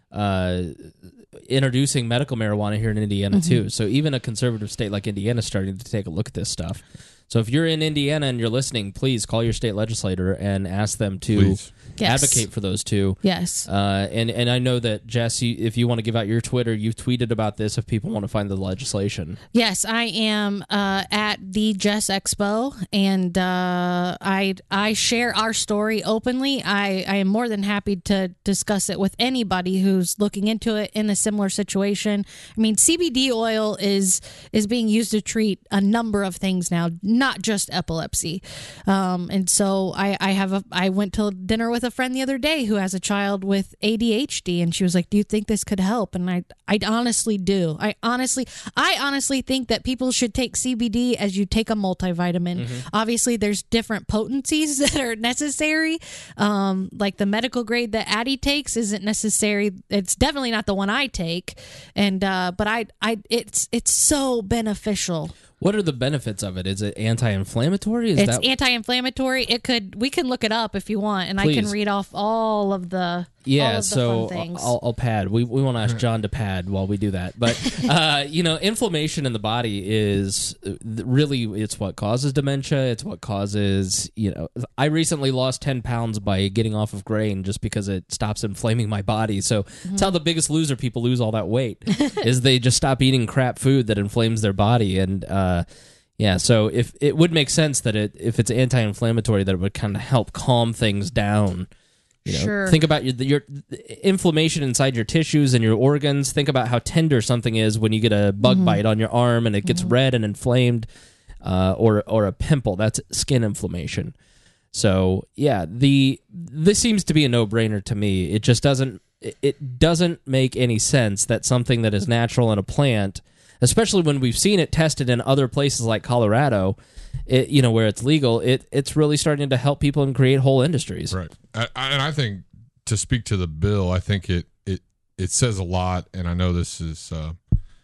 uh, introducing medical marijuana here in Indiana Mm-hmm. too. So even a conservative state like Indiana is starting to take a look at this stuff. So if you're in Indiana and you're listening, please call your state legislator and ask them to Please. Yes. advocate for those two. Yes. Uh, and and I know that Jess, you, if you want to give out your Twitter, you've tweeted about this. If people want to find the legislation, Yes, I am uh, at the Jess Expo, and uh, I I share our story openly. I, I am more than happy to discuss it with anybody who's looking into it in a similar situation. I mean, C B D oil is is being used to treat a number of things now, not just epilepsy. Um, and so I I have a I went to dinner with a friend the other day who has a child with A D H D, and she was like, "Do you think this could help?" And I I honestly do. I honestly I honestly think that people should take C B D as you take a multivitamin. Obviously, there's different potencies that are necessary. Um, like the medical grade that Addie takes isn't necessary. It's definitely not the one I take. And uh, but I I it's it's so beneficial. What are the benefits of it? Is it anti-inflammatory? Is It's that anti-inflammatory. It could. We can look it up if you want, and I can Please. read off all of the yeah? all of the So fun things. I'll, I'll pad. We we want to ask John to pad while we do that. But uh, you know, inflammation in the body is really it's what causes dementia. It's what causes you know. I recently lost ten pounds by getting off of grain just because it stops inflaming my body. So Mm-hmm. it's how the biggest loser people lose all that weight is they just stop eating crap food that inflames their body and. Uh, Yeah, so if it would make sense that it if it's anti-inflammatory, that it would kind of help calm things down. You know, Sure. think about your your inflammation inside your tissues and your organs. Think about how tender something is when you get a bug Mm-hmm. bite on your arm and it gets red and inflamed, uh, or or a pimple. That's skin inflammation. So yeah, the this seems to be a no-brainer to me. It just doesn't it, it doesn't make any sense that something that is natural in a plant, especially when we've seen it tested in other places like Colorado, it, you know, where it's legal, it it's really starting to help people and create whole industries. Right. I, I, and I think to speak to the bill, I think it it, it says a lot, and I know this is uh,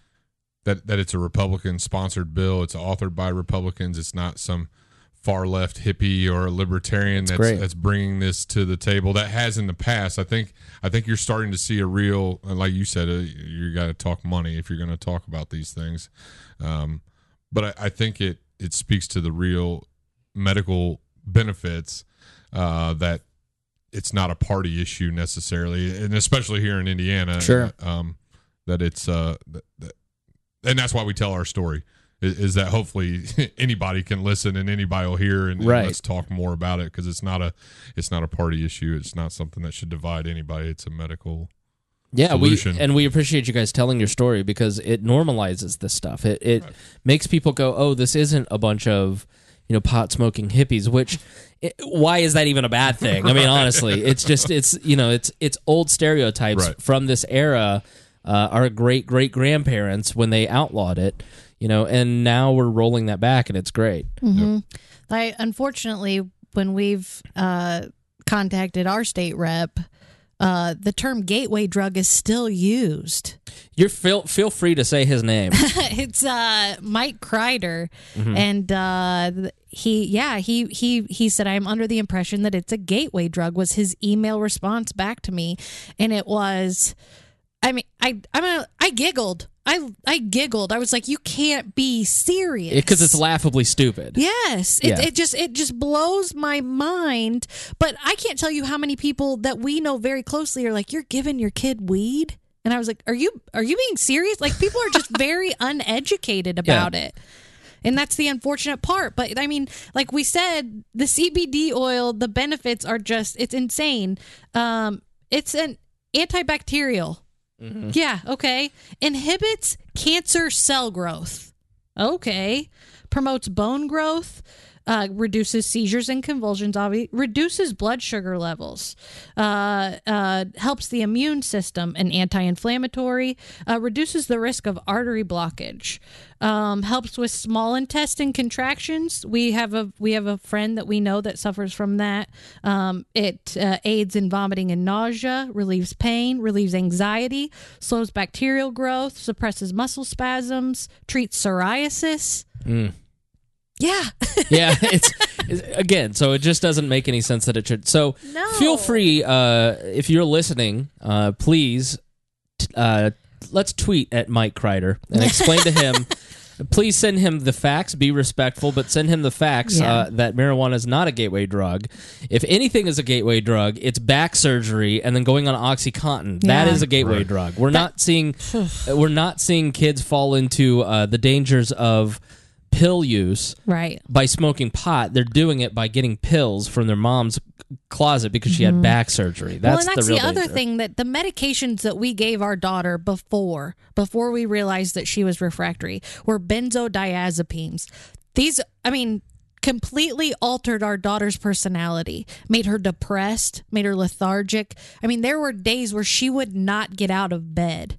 that, that it's a Republican-sponsored bill. It's authored by Republicans. It's not some far-left hippie or a libertarian that's, great. that's bringing this to the table. That has in the past. I think I think you're starting to see a real, like you said, uh, you got to talk money if you're going to talk about these things. Um, but I, I think it, it speaks to the real medical benefits uh, that it's not a party issue necessarily, and especially here in Indiana. Sure. Um, that it's uh, that, that, and that's why we tell our story. Is that hopefully anybody can listen and anybody will hear and, and Right. let's talk more about it because it's not a it's not a party issue. It's not something that should divide anybody. It's a medical Yeah, solution. we and we appreciate you guys telling your story because it normalizes this stuff. It it Right. makes people go, "Oh, this isn't a bunch of, you know, pot smoking hippies," which it, why is that even a bad thing? I mean, honestly, it's just it's, you know, it's it's old stereotypes Right. from this era. Uh, our great great grandparents when they outlawed it, you know, and now we're rolling that back and it's great. Mm-hmm. I unfortunately, when we've uh, contacted our state rep, uh, the term gateway drug is still used. You're feel feel free to say his name. It's uh, Mike Kreider, Mm-hmm. and uh, he, yeah, he he he said, "I'm under the impression that it's a gateway drug." Was his email response back to me, and it was. I mean, I I'm a, I giggled. I I giggled. I was like, "You can't be serious," Because it's laughably stupid. Yes, it, Yeah. it just it just blows my mind. But I can't tell you how many people that we know very closely are like, "You're giving your kid weed," and I was like, "Are you are you being serious?" Like people are just very uneducated about it. And that's the unfortunate part. But I mean, like we said, the C B D oil, the benefits are just, it's insane. Um, it's an antibacterial. Mm-hmm. Yeah, okay. Inhibits cancer cell growth. Okay. Promotes bone growth. Uh, reduces seizures and convulsions, obviously, reduces blood sugar levels, uh, uh, helps the immune system, an anti-inflammatory, uh, reduces the risk of artery blockage, um, helps with small intestine contractions. We have a we have a friend that we know that suffers from that. Um, it uh, aids in vomiting and nausea, relieves pain, relieves anxiety, slows bacterial growth, suppresses muscle spasms, treats psoriasis. Mm. Yeah. Yeah, it's, it's again, so it just doesn't make any sense that it should. So No. feel free, uh, if you're listening, uh, please, t- uh, let's tweet at Mike Kreider and explain to him. Please send him the facts. Be respectful, but send him the facts Yeah. uh, that marijuana is not a gateway drug. If anything is a gateway drug, it's back surgery and then going on OxyContin. That Yeah. is a gateway Right. drug. We're not seeing, we're not seeing kids fall into uh, the dangers of pill use Right. by smoking pot. They're doing it by getting pills from their mom's closet because she had back surgery. That's Mm-hmm. well, and that's the the, real other danger. thing, that the medications that we gave our daughter before, before we realized that she was refractory, were benzodiazepines. These, I mean, completely altered our daughter's personality, made her depressed, made her lethargic. I mean, there were days where she would not get out of bed.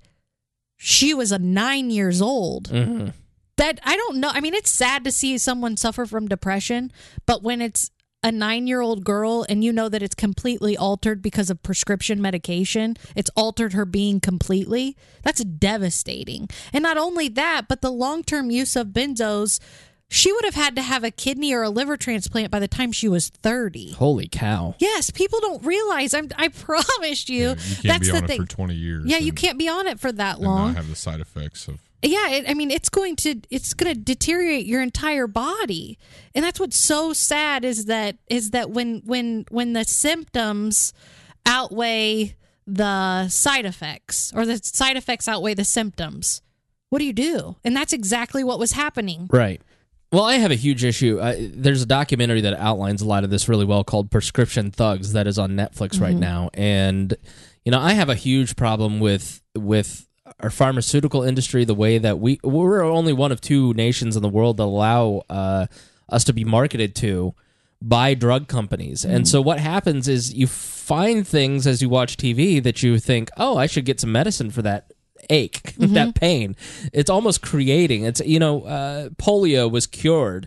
She was a nine years old. Mhm. That I don't know. I mean, it's sad to see someone suffer from depression, but when it's a nine-year-old girl and you know that it's completely altered because of prescription medication, it's altered her being completely, that's devastating. And not only that, but the long-term use of benzos, she would have had to have a kidney or a liver transplant by the time she was thirty. Holy cow. Yes, people don't realize. I'm, I promised you. Yeah, you can't that's be the on thing. it for twenty years. Yeah, and, you can't be on it for that and long. not have the side effects of. Yeah, it, I mean, it's going to it's going to deteriorate your entire body, and that's what's so sad is that is that when when when the symptoms outweigh the side effects, or the side effects outweigh the symptoms, what do you do? And that's exactly what was happening. Right. Well, I have a huge issue. Uh, there's a documentary that outlines a lot of this really well called Prescription Thugs that is on Netflix mm-hmm. right now, and you know, I have a huge problem with with. our pharmaceutical industry, the way that we we're only one of two nations in the world that allow uh, us to be marketed to by drug companies. Mm. And so what happens is you find things as you watch T V that you think, oh, I should get some medicine for that ache, mm-hmm. that pain. It's almost creating. It's, you know, uh, polio was cured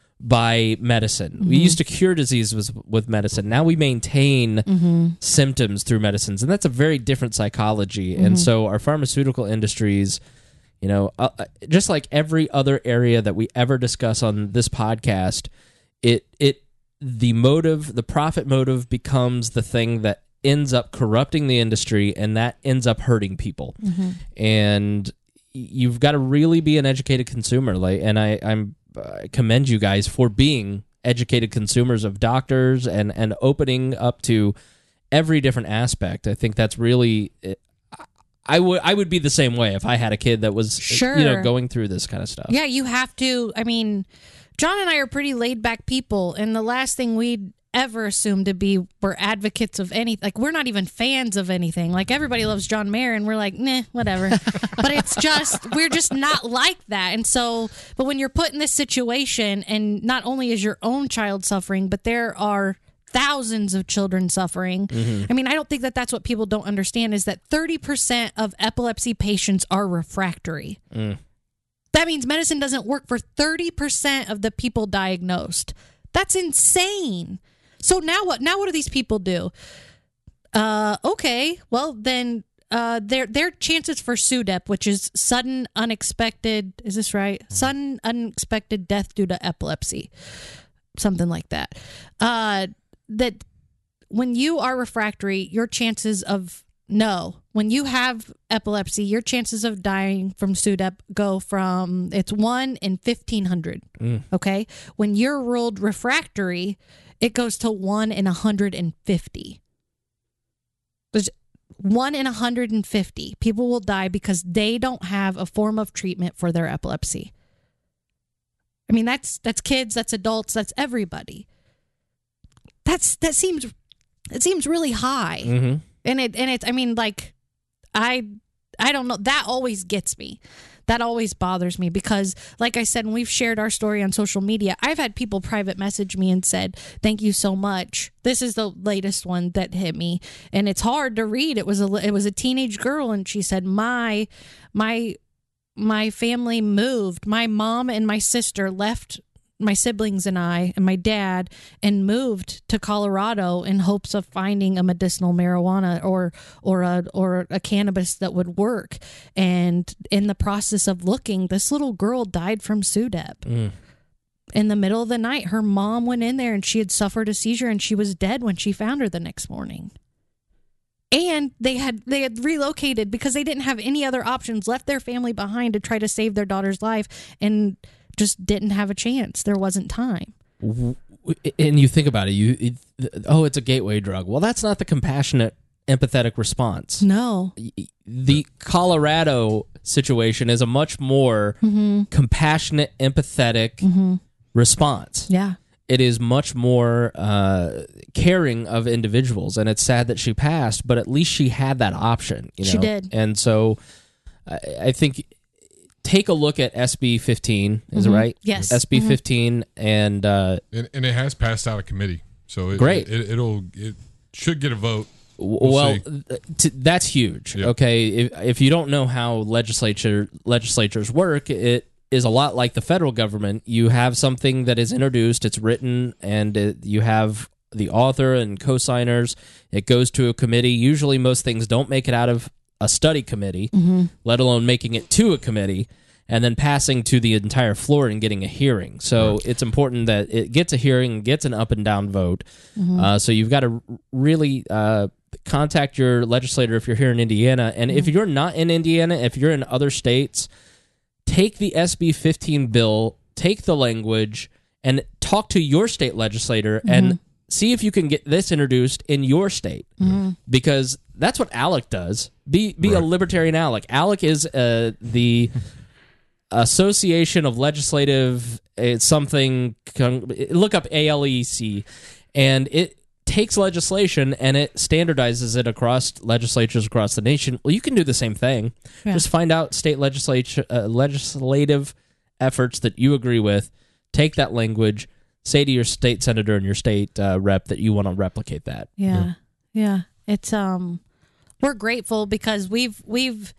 by medicine. Mm-hmm. We used to cure diseases with, with medicine. Now we maintain mm-hmm. symptoms through medicines, and that's a very different psychology. Mm-hmm. And so our pharmaceutical industries, you know, uh, just like every other area that we ever discuss on this podcast, it it the motive, the profit motive becomes the thing that ends up corrupting the industry, and that ends up hurting people. Mm-hmm. And you've got to really be an educated consumer. Like, and I, I'm I commend you guys for being educated consumers of doctors and, and opening up to every different aspect. I think that's really, I would I would be the same way if I had a kid that was sure. you know going through this kind of stuff. Yeah, you have to. I mean, John and I are pretty laid back people, and the last thing we'd ever assume to be we're advocates of any, like we're not even fans of anything. Like everybody loves John Mayer and we're like, nah, whatever. But it's just, we're just not like that. And so, but when you're put in this situation, and not only is your own child suffering, but there are thousands of children suffering. Mm-hmm. I mean, I don't think that that's what people don't understand, is that thirty percent of epilepsy patients are refractory. Mm. That means medicine doesn't work for thirty percent of the people diagnosed. That's insane. So now what? Now what do these people do? Uh, okay, well then, uh, their their chances for S U D E P, which is sudden unexpected, is this right? Sudden unexpected death due to epilepsy, something like that. Uh, that when you are refractory, your chances of no, when you have epilepsy, your chances of dying from S U D E P go from it's one in fifteen hundred. Mm. Okay, when you're ruled refractory, it goes to one in one hundred fifty. There's one in one hundred fifty people will die because they don't have a form of treatment for their epilepsy. I mean, that's that's kids, that's adults, that's everybody. That's that seems it seems really high, mm-hmm. and it and it's I mean like I I don't know, that always gets me. That always bothers me because, like I said, when we've shared our story on social media, I've had people private message me and said, thank you so much. This is the latest one that hit me, and it's hard to read. It was a it was a teenage girl, and she said, my my my family moved. My mom and my sister left my siblings and I and my dad and moved to Colorado in hopes of finding a medicinal marijuana or or a or a cannabis that would work. And in the process of looking, this little girl died from S U D E P. Mm. In the middle of the night, her mom went in there and she had suffered a seizure and she was dead when she found her the next morning. And they had they had relocated because they didn't have any other options, left their family behind to try to save their daughter's life, and just didn't have a chance. There wasn't time. And you think about it, you it, oh, it's a gateway drug. Well, that's not the compassionate, empathetic response. No. The Colorado situation is a much more mm-hmm. compassionate, empathetic mm-hmm. response. Yeah. It is much more uh, caring of individuals, and it's sad that she passed, but at least she had that option. You know? She did. And so I, I think... Take a look at S B fifteen, is mm-hmm. it right? Yes. S B fifteen, mm-hmm. and, uh, and and it has passed out of committee, so it, great. It, it, it'll it should get a vote. We'll, well t- that's huge. Yep. Okay, if if you don't know how legislature legislatures work, it is a lot like the federal government. You have something that is introduced, it's written, and it, you have the author and co-signers. It goes to a committee. Usually most things don't make it out of a study committee, mm-hmm. let alone making it to a committee, and then passing to the entire floor and getting a hearing. So right. it's important that it gets a hearing, gets an up and down vote. Mm-hmm. Uh, so you've got to really uh, contact your legislator if you're here in Indiana. And mm-hmm. if you're not in Indiana, if you're in other states, take the S B fifteen bill, take the language, and talk to your state legislator mm-hmm. and see if you can get this introduced in your state. Mm-hmm. Because that's what ALEC does. Be be right. a libertarian ALEC. ALEC is uh, the Association of Legislative it's something. Look up A L E C, and it takes legislation and it standardizes it across legislatures across the nation. Well, you can do the same thing. Yeah. Just find out state legislature uh, legislative efforts that you agree with. Take that language. Say to your state senator and your state uh, rep that you want to replicate that. Yeah, yeah. yeah. It's um, we're grateful because we've we've.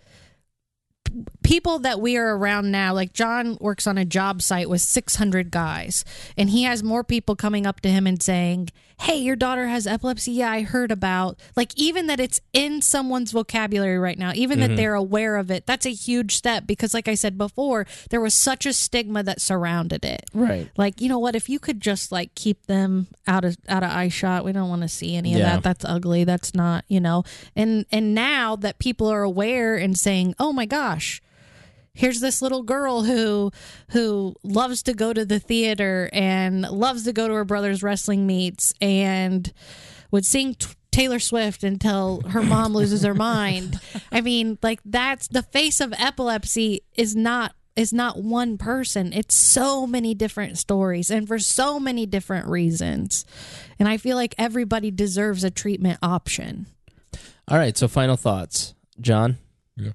people that we are around now, like John works on a job site with six hundred guys, and he has more people coming up to him and saying, hey, your daughter has epilepsy. Yeah, I heard about. Like, even that it's in someone's vocabulary right now, even mm-hmm. that they're aware of it, that's a huge step because, like I said before, there was such a stigma that surrounded it. Right. Like, you know what? If you could just, like, keep them out of out of eye shot, we don't want to see any of Yeah. that. That's ugly. That's not, you know. And And now that people are aware and saying, oh, my gosh, here's this little girl who who loves to go to the theater and loves to go to her brother's wrestling meets and would sing t- Taylor Swift until her mom loses her mind. I mean, like, that's the face of epilepsy is not is not one person. It's so many different stories and for so many different reasons. And I feel like everybody deserves a treatment option. All right, so final thoughts. John? Yeah.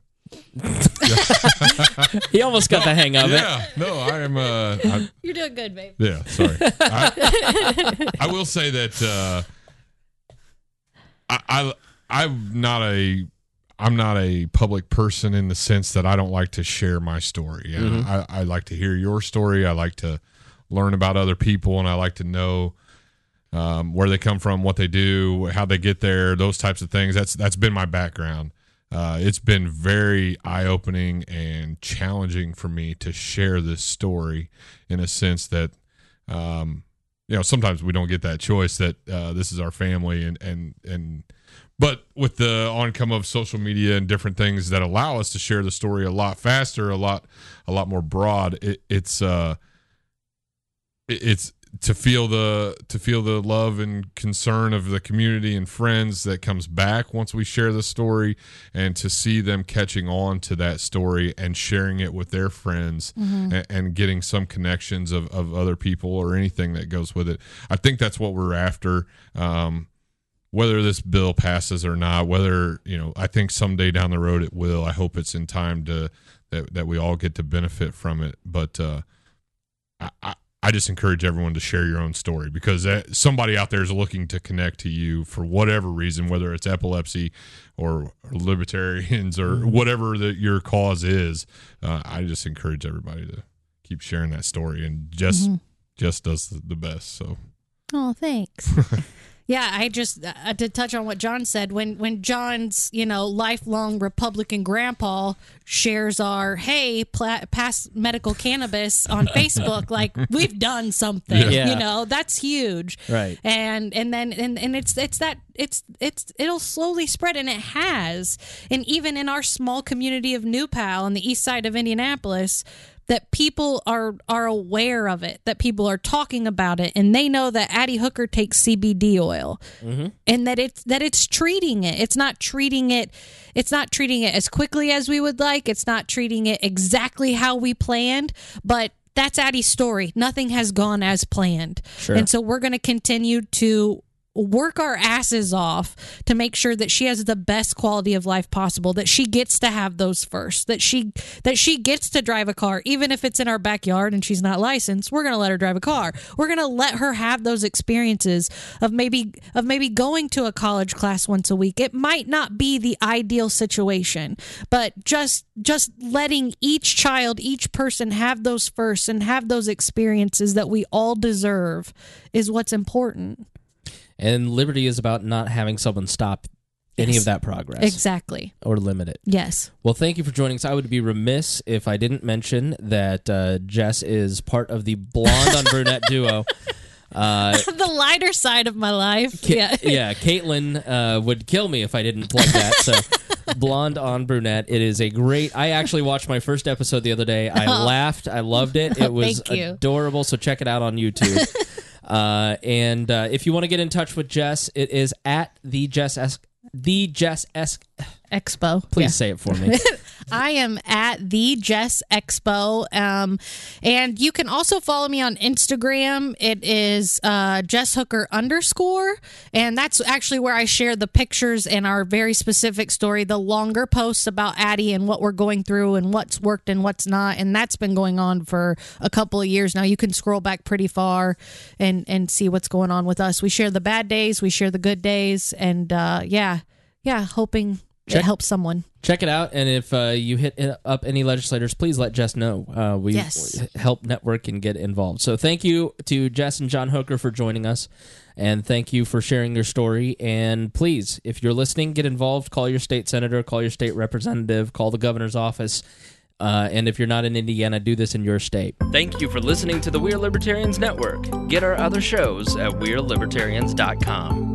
He almost got the hang of yeah, it. no, I am. Uh, I, You're doing good, babe. yeah, sorry. I, I will say that uh, I, I, I'm not a, I'm not a public person in the sense that I don't like to share my story. And mm-hmm. I, I like to hear your story. I like to learn about other people, and I like to know um, where they come from, what they do, how they get there, those types of things. That's that's been my background. Uh, it's been very eye-opening and challenging for me to share this story in a sense that, um, you know, sometimes we don't get that choice that uh, this is our family and, and, and, but with the oncome of social media and different things that allow us to share the story a lot faster, a lot, a lot more broad, it, it's, uh, it, it's, to feel the to feel the love and concern of the community and friends that comes back once we share the story, and to see them catching on to that story and sharing it with their friends mm-hmm. and, and getting some connections of, of other people or anything that goes with it. I think that's what we're after. Um, whether this bill passes or not, whether, you know, I think someday down the road it will. I hope it's in time to that, that we all get to benefit from it. But uh, I, I I just encourage everyone to share your own story because somebody out there is looking to connect to you for whatever reason, whether it's epilepsy or, or libertarians or mm-hmm. whatever that your cause is. Uh, I just encourage everybody to keep sharing that story, and Jess mm-hmm. Jess does the best. So, oh, thanks. Yeah, I just uh, to touch on what John said, when when John's, you know, lifelong Republican grandpa shares our, hey, pla- pass medical cannabis on Facebook, like, we've done something. Yeah. You know, that's huge. Right. And and then and, and it's it's that it's it's it'll slowly spread, and it has. And even in our small community of New Pal on the east side of Indianapolis, that people are are aware of it, that people are talking about it, and they know that Addie Hooker takes C B D oil, mm-hmm. and that it's that it's treating it. It's not treating it. It's not treating it as quickly as we would like. It's not treating it exactly how we planned, but that's Addie's story. Nothing has gone as planned, sure. And so we're going to continue to work our asses off to make sure that she has the best quality of life possible, that she gets to have those first, that she that she gets to drive a car, even if it's in our backyard and she's not licensed. We're going to let her drive a car. We're going to let her have those experiences of maybe of maybe going to a college class once a week. It might not be the ideal situation, but just just letting each child, each person have those first and have those experiences that we all deserve is what's important. And liberty is about not having someone stop any Yes. of that progress. Exactly. Or limit it. Yes. Well, thank you for joining us. I would be remiss if I didn't mention that uh, Jess is part of the blonde on brunette duo. Uh, The lighter side of my life. Ka- yeah. yeah, Caitlin uh, would kill me if I didn't plug that. So, blonde on brunette. It is a great. I actually watched my first episode the other day. I Oh. laughed. I loved it. It was Thank you. adorable. So check it out on YouTube. uh, and uh, if you want to get in touch with Jess, it is at the Jess S. The Jess S. Expo. Please Yeah. say it for me. I am at the Jess Expo. Um, and you can also follow me on Instagram. It is uh, Jess Hooker underscore. And that's actually where I share the pictures and our very specific story, the longer posts about Addie and what we're going through and what's worked and what's not. And that's been going on for a couple of years now. You can scroll back pretty far and, and see what's going on with us. We share the bad days, we share the good days. And uh, yeah, yeah, hoping Check- it helps someone. Check it out, and if uh, you hit up any legislators, please let Jess know. Uh, we Yes. help network and get involved. So thank you to Jess and John Hooker for joining us, and thank you for sharing your story. And please, if you're listening, get involved. Call your state senator, call your state representative, call the governor's office. Uh, and if you're not in Indiana, do this in your state. Thank you for listening to the We're Libertarians Network. Get our other shows at we're libertarians dot com.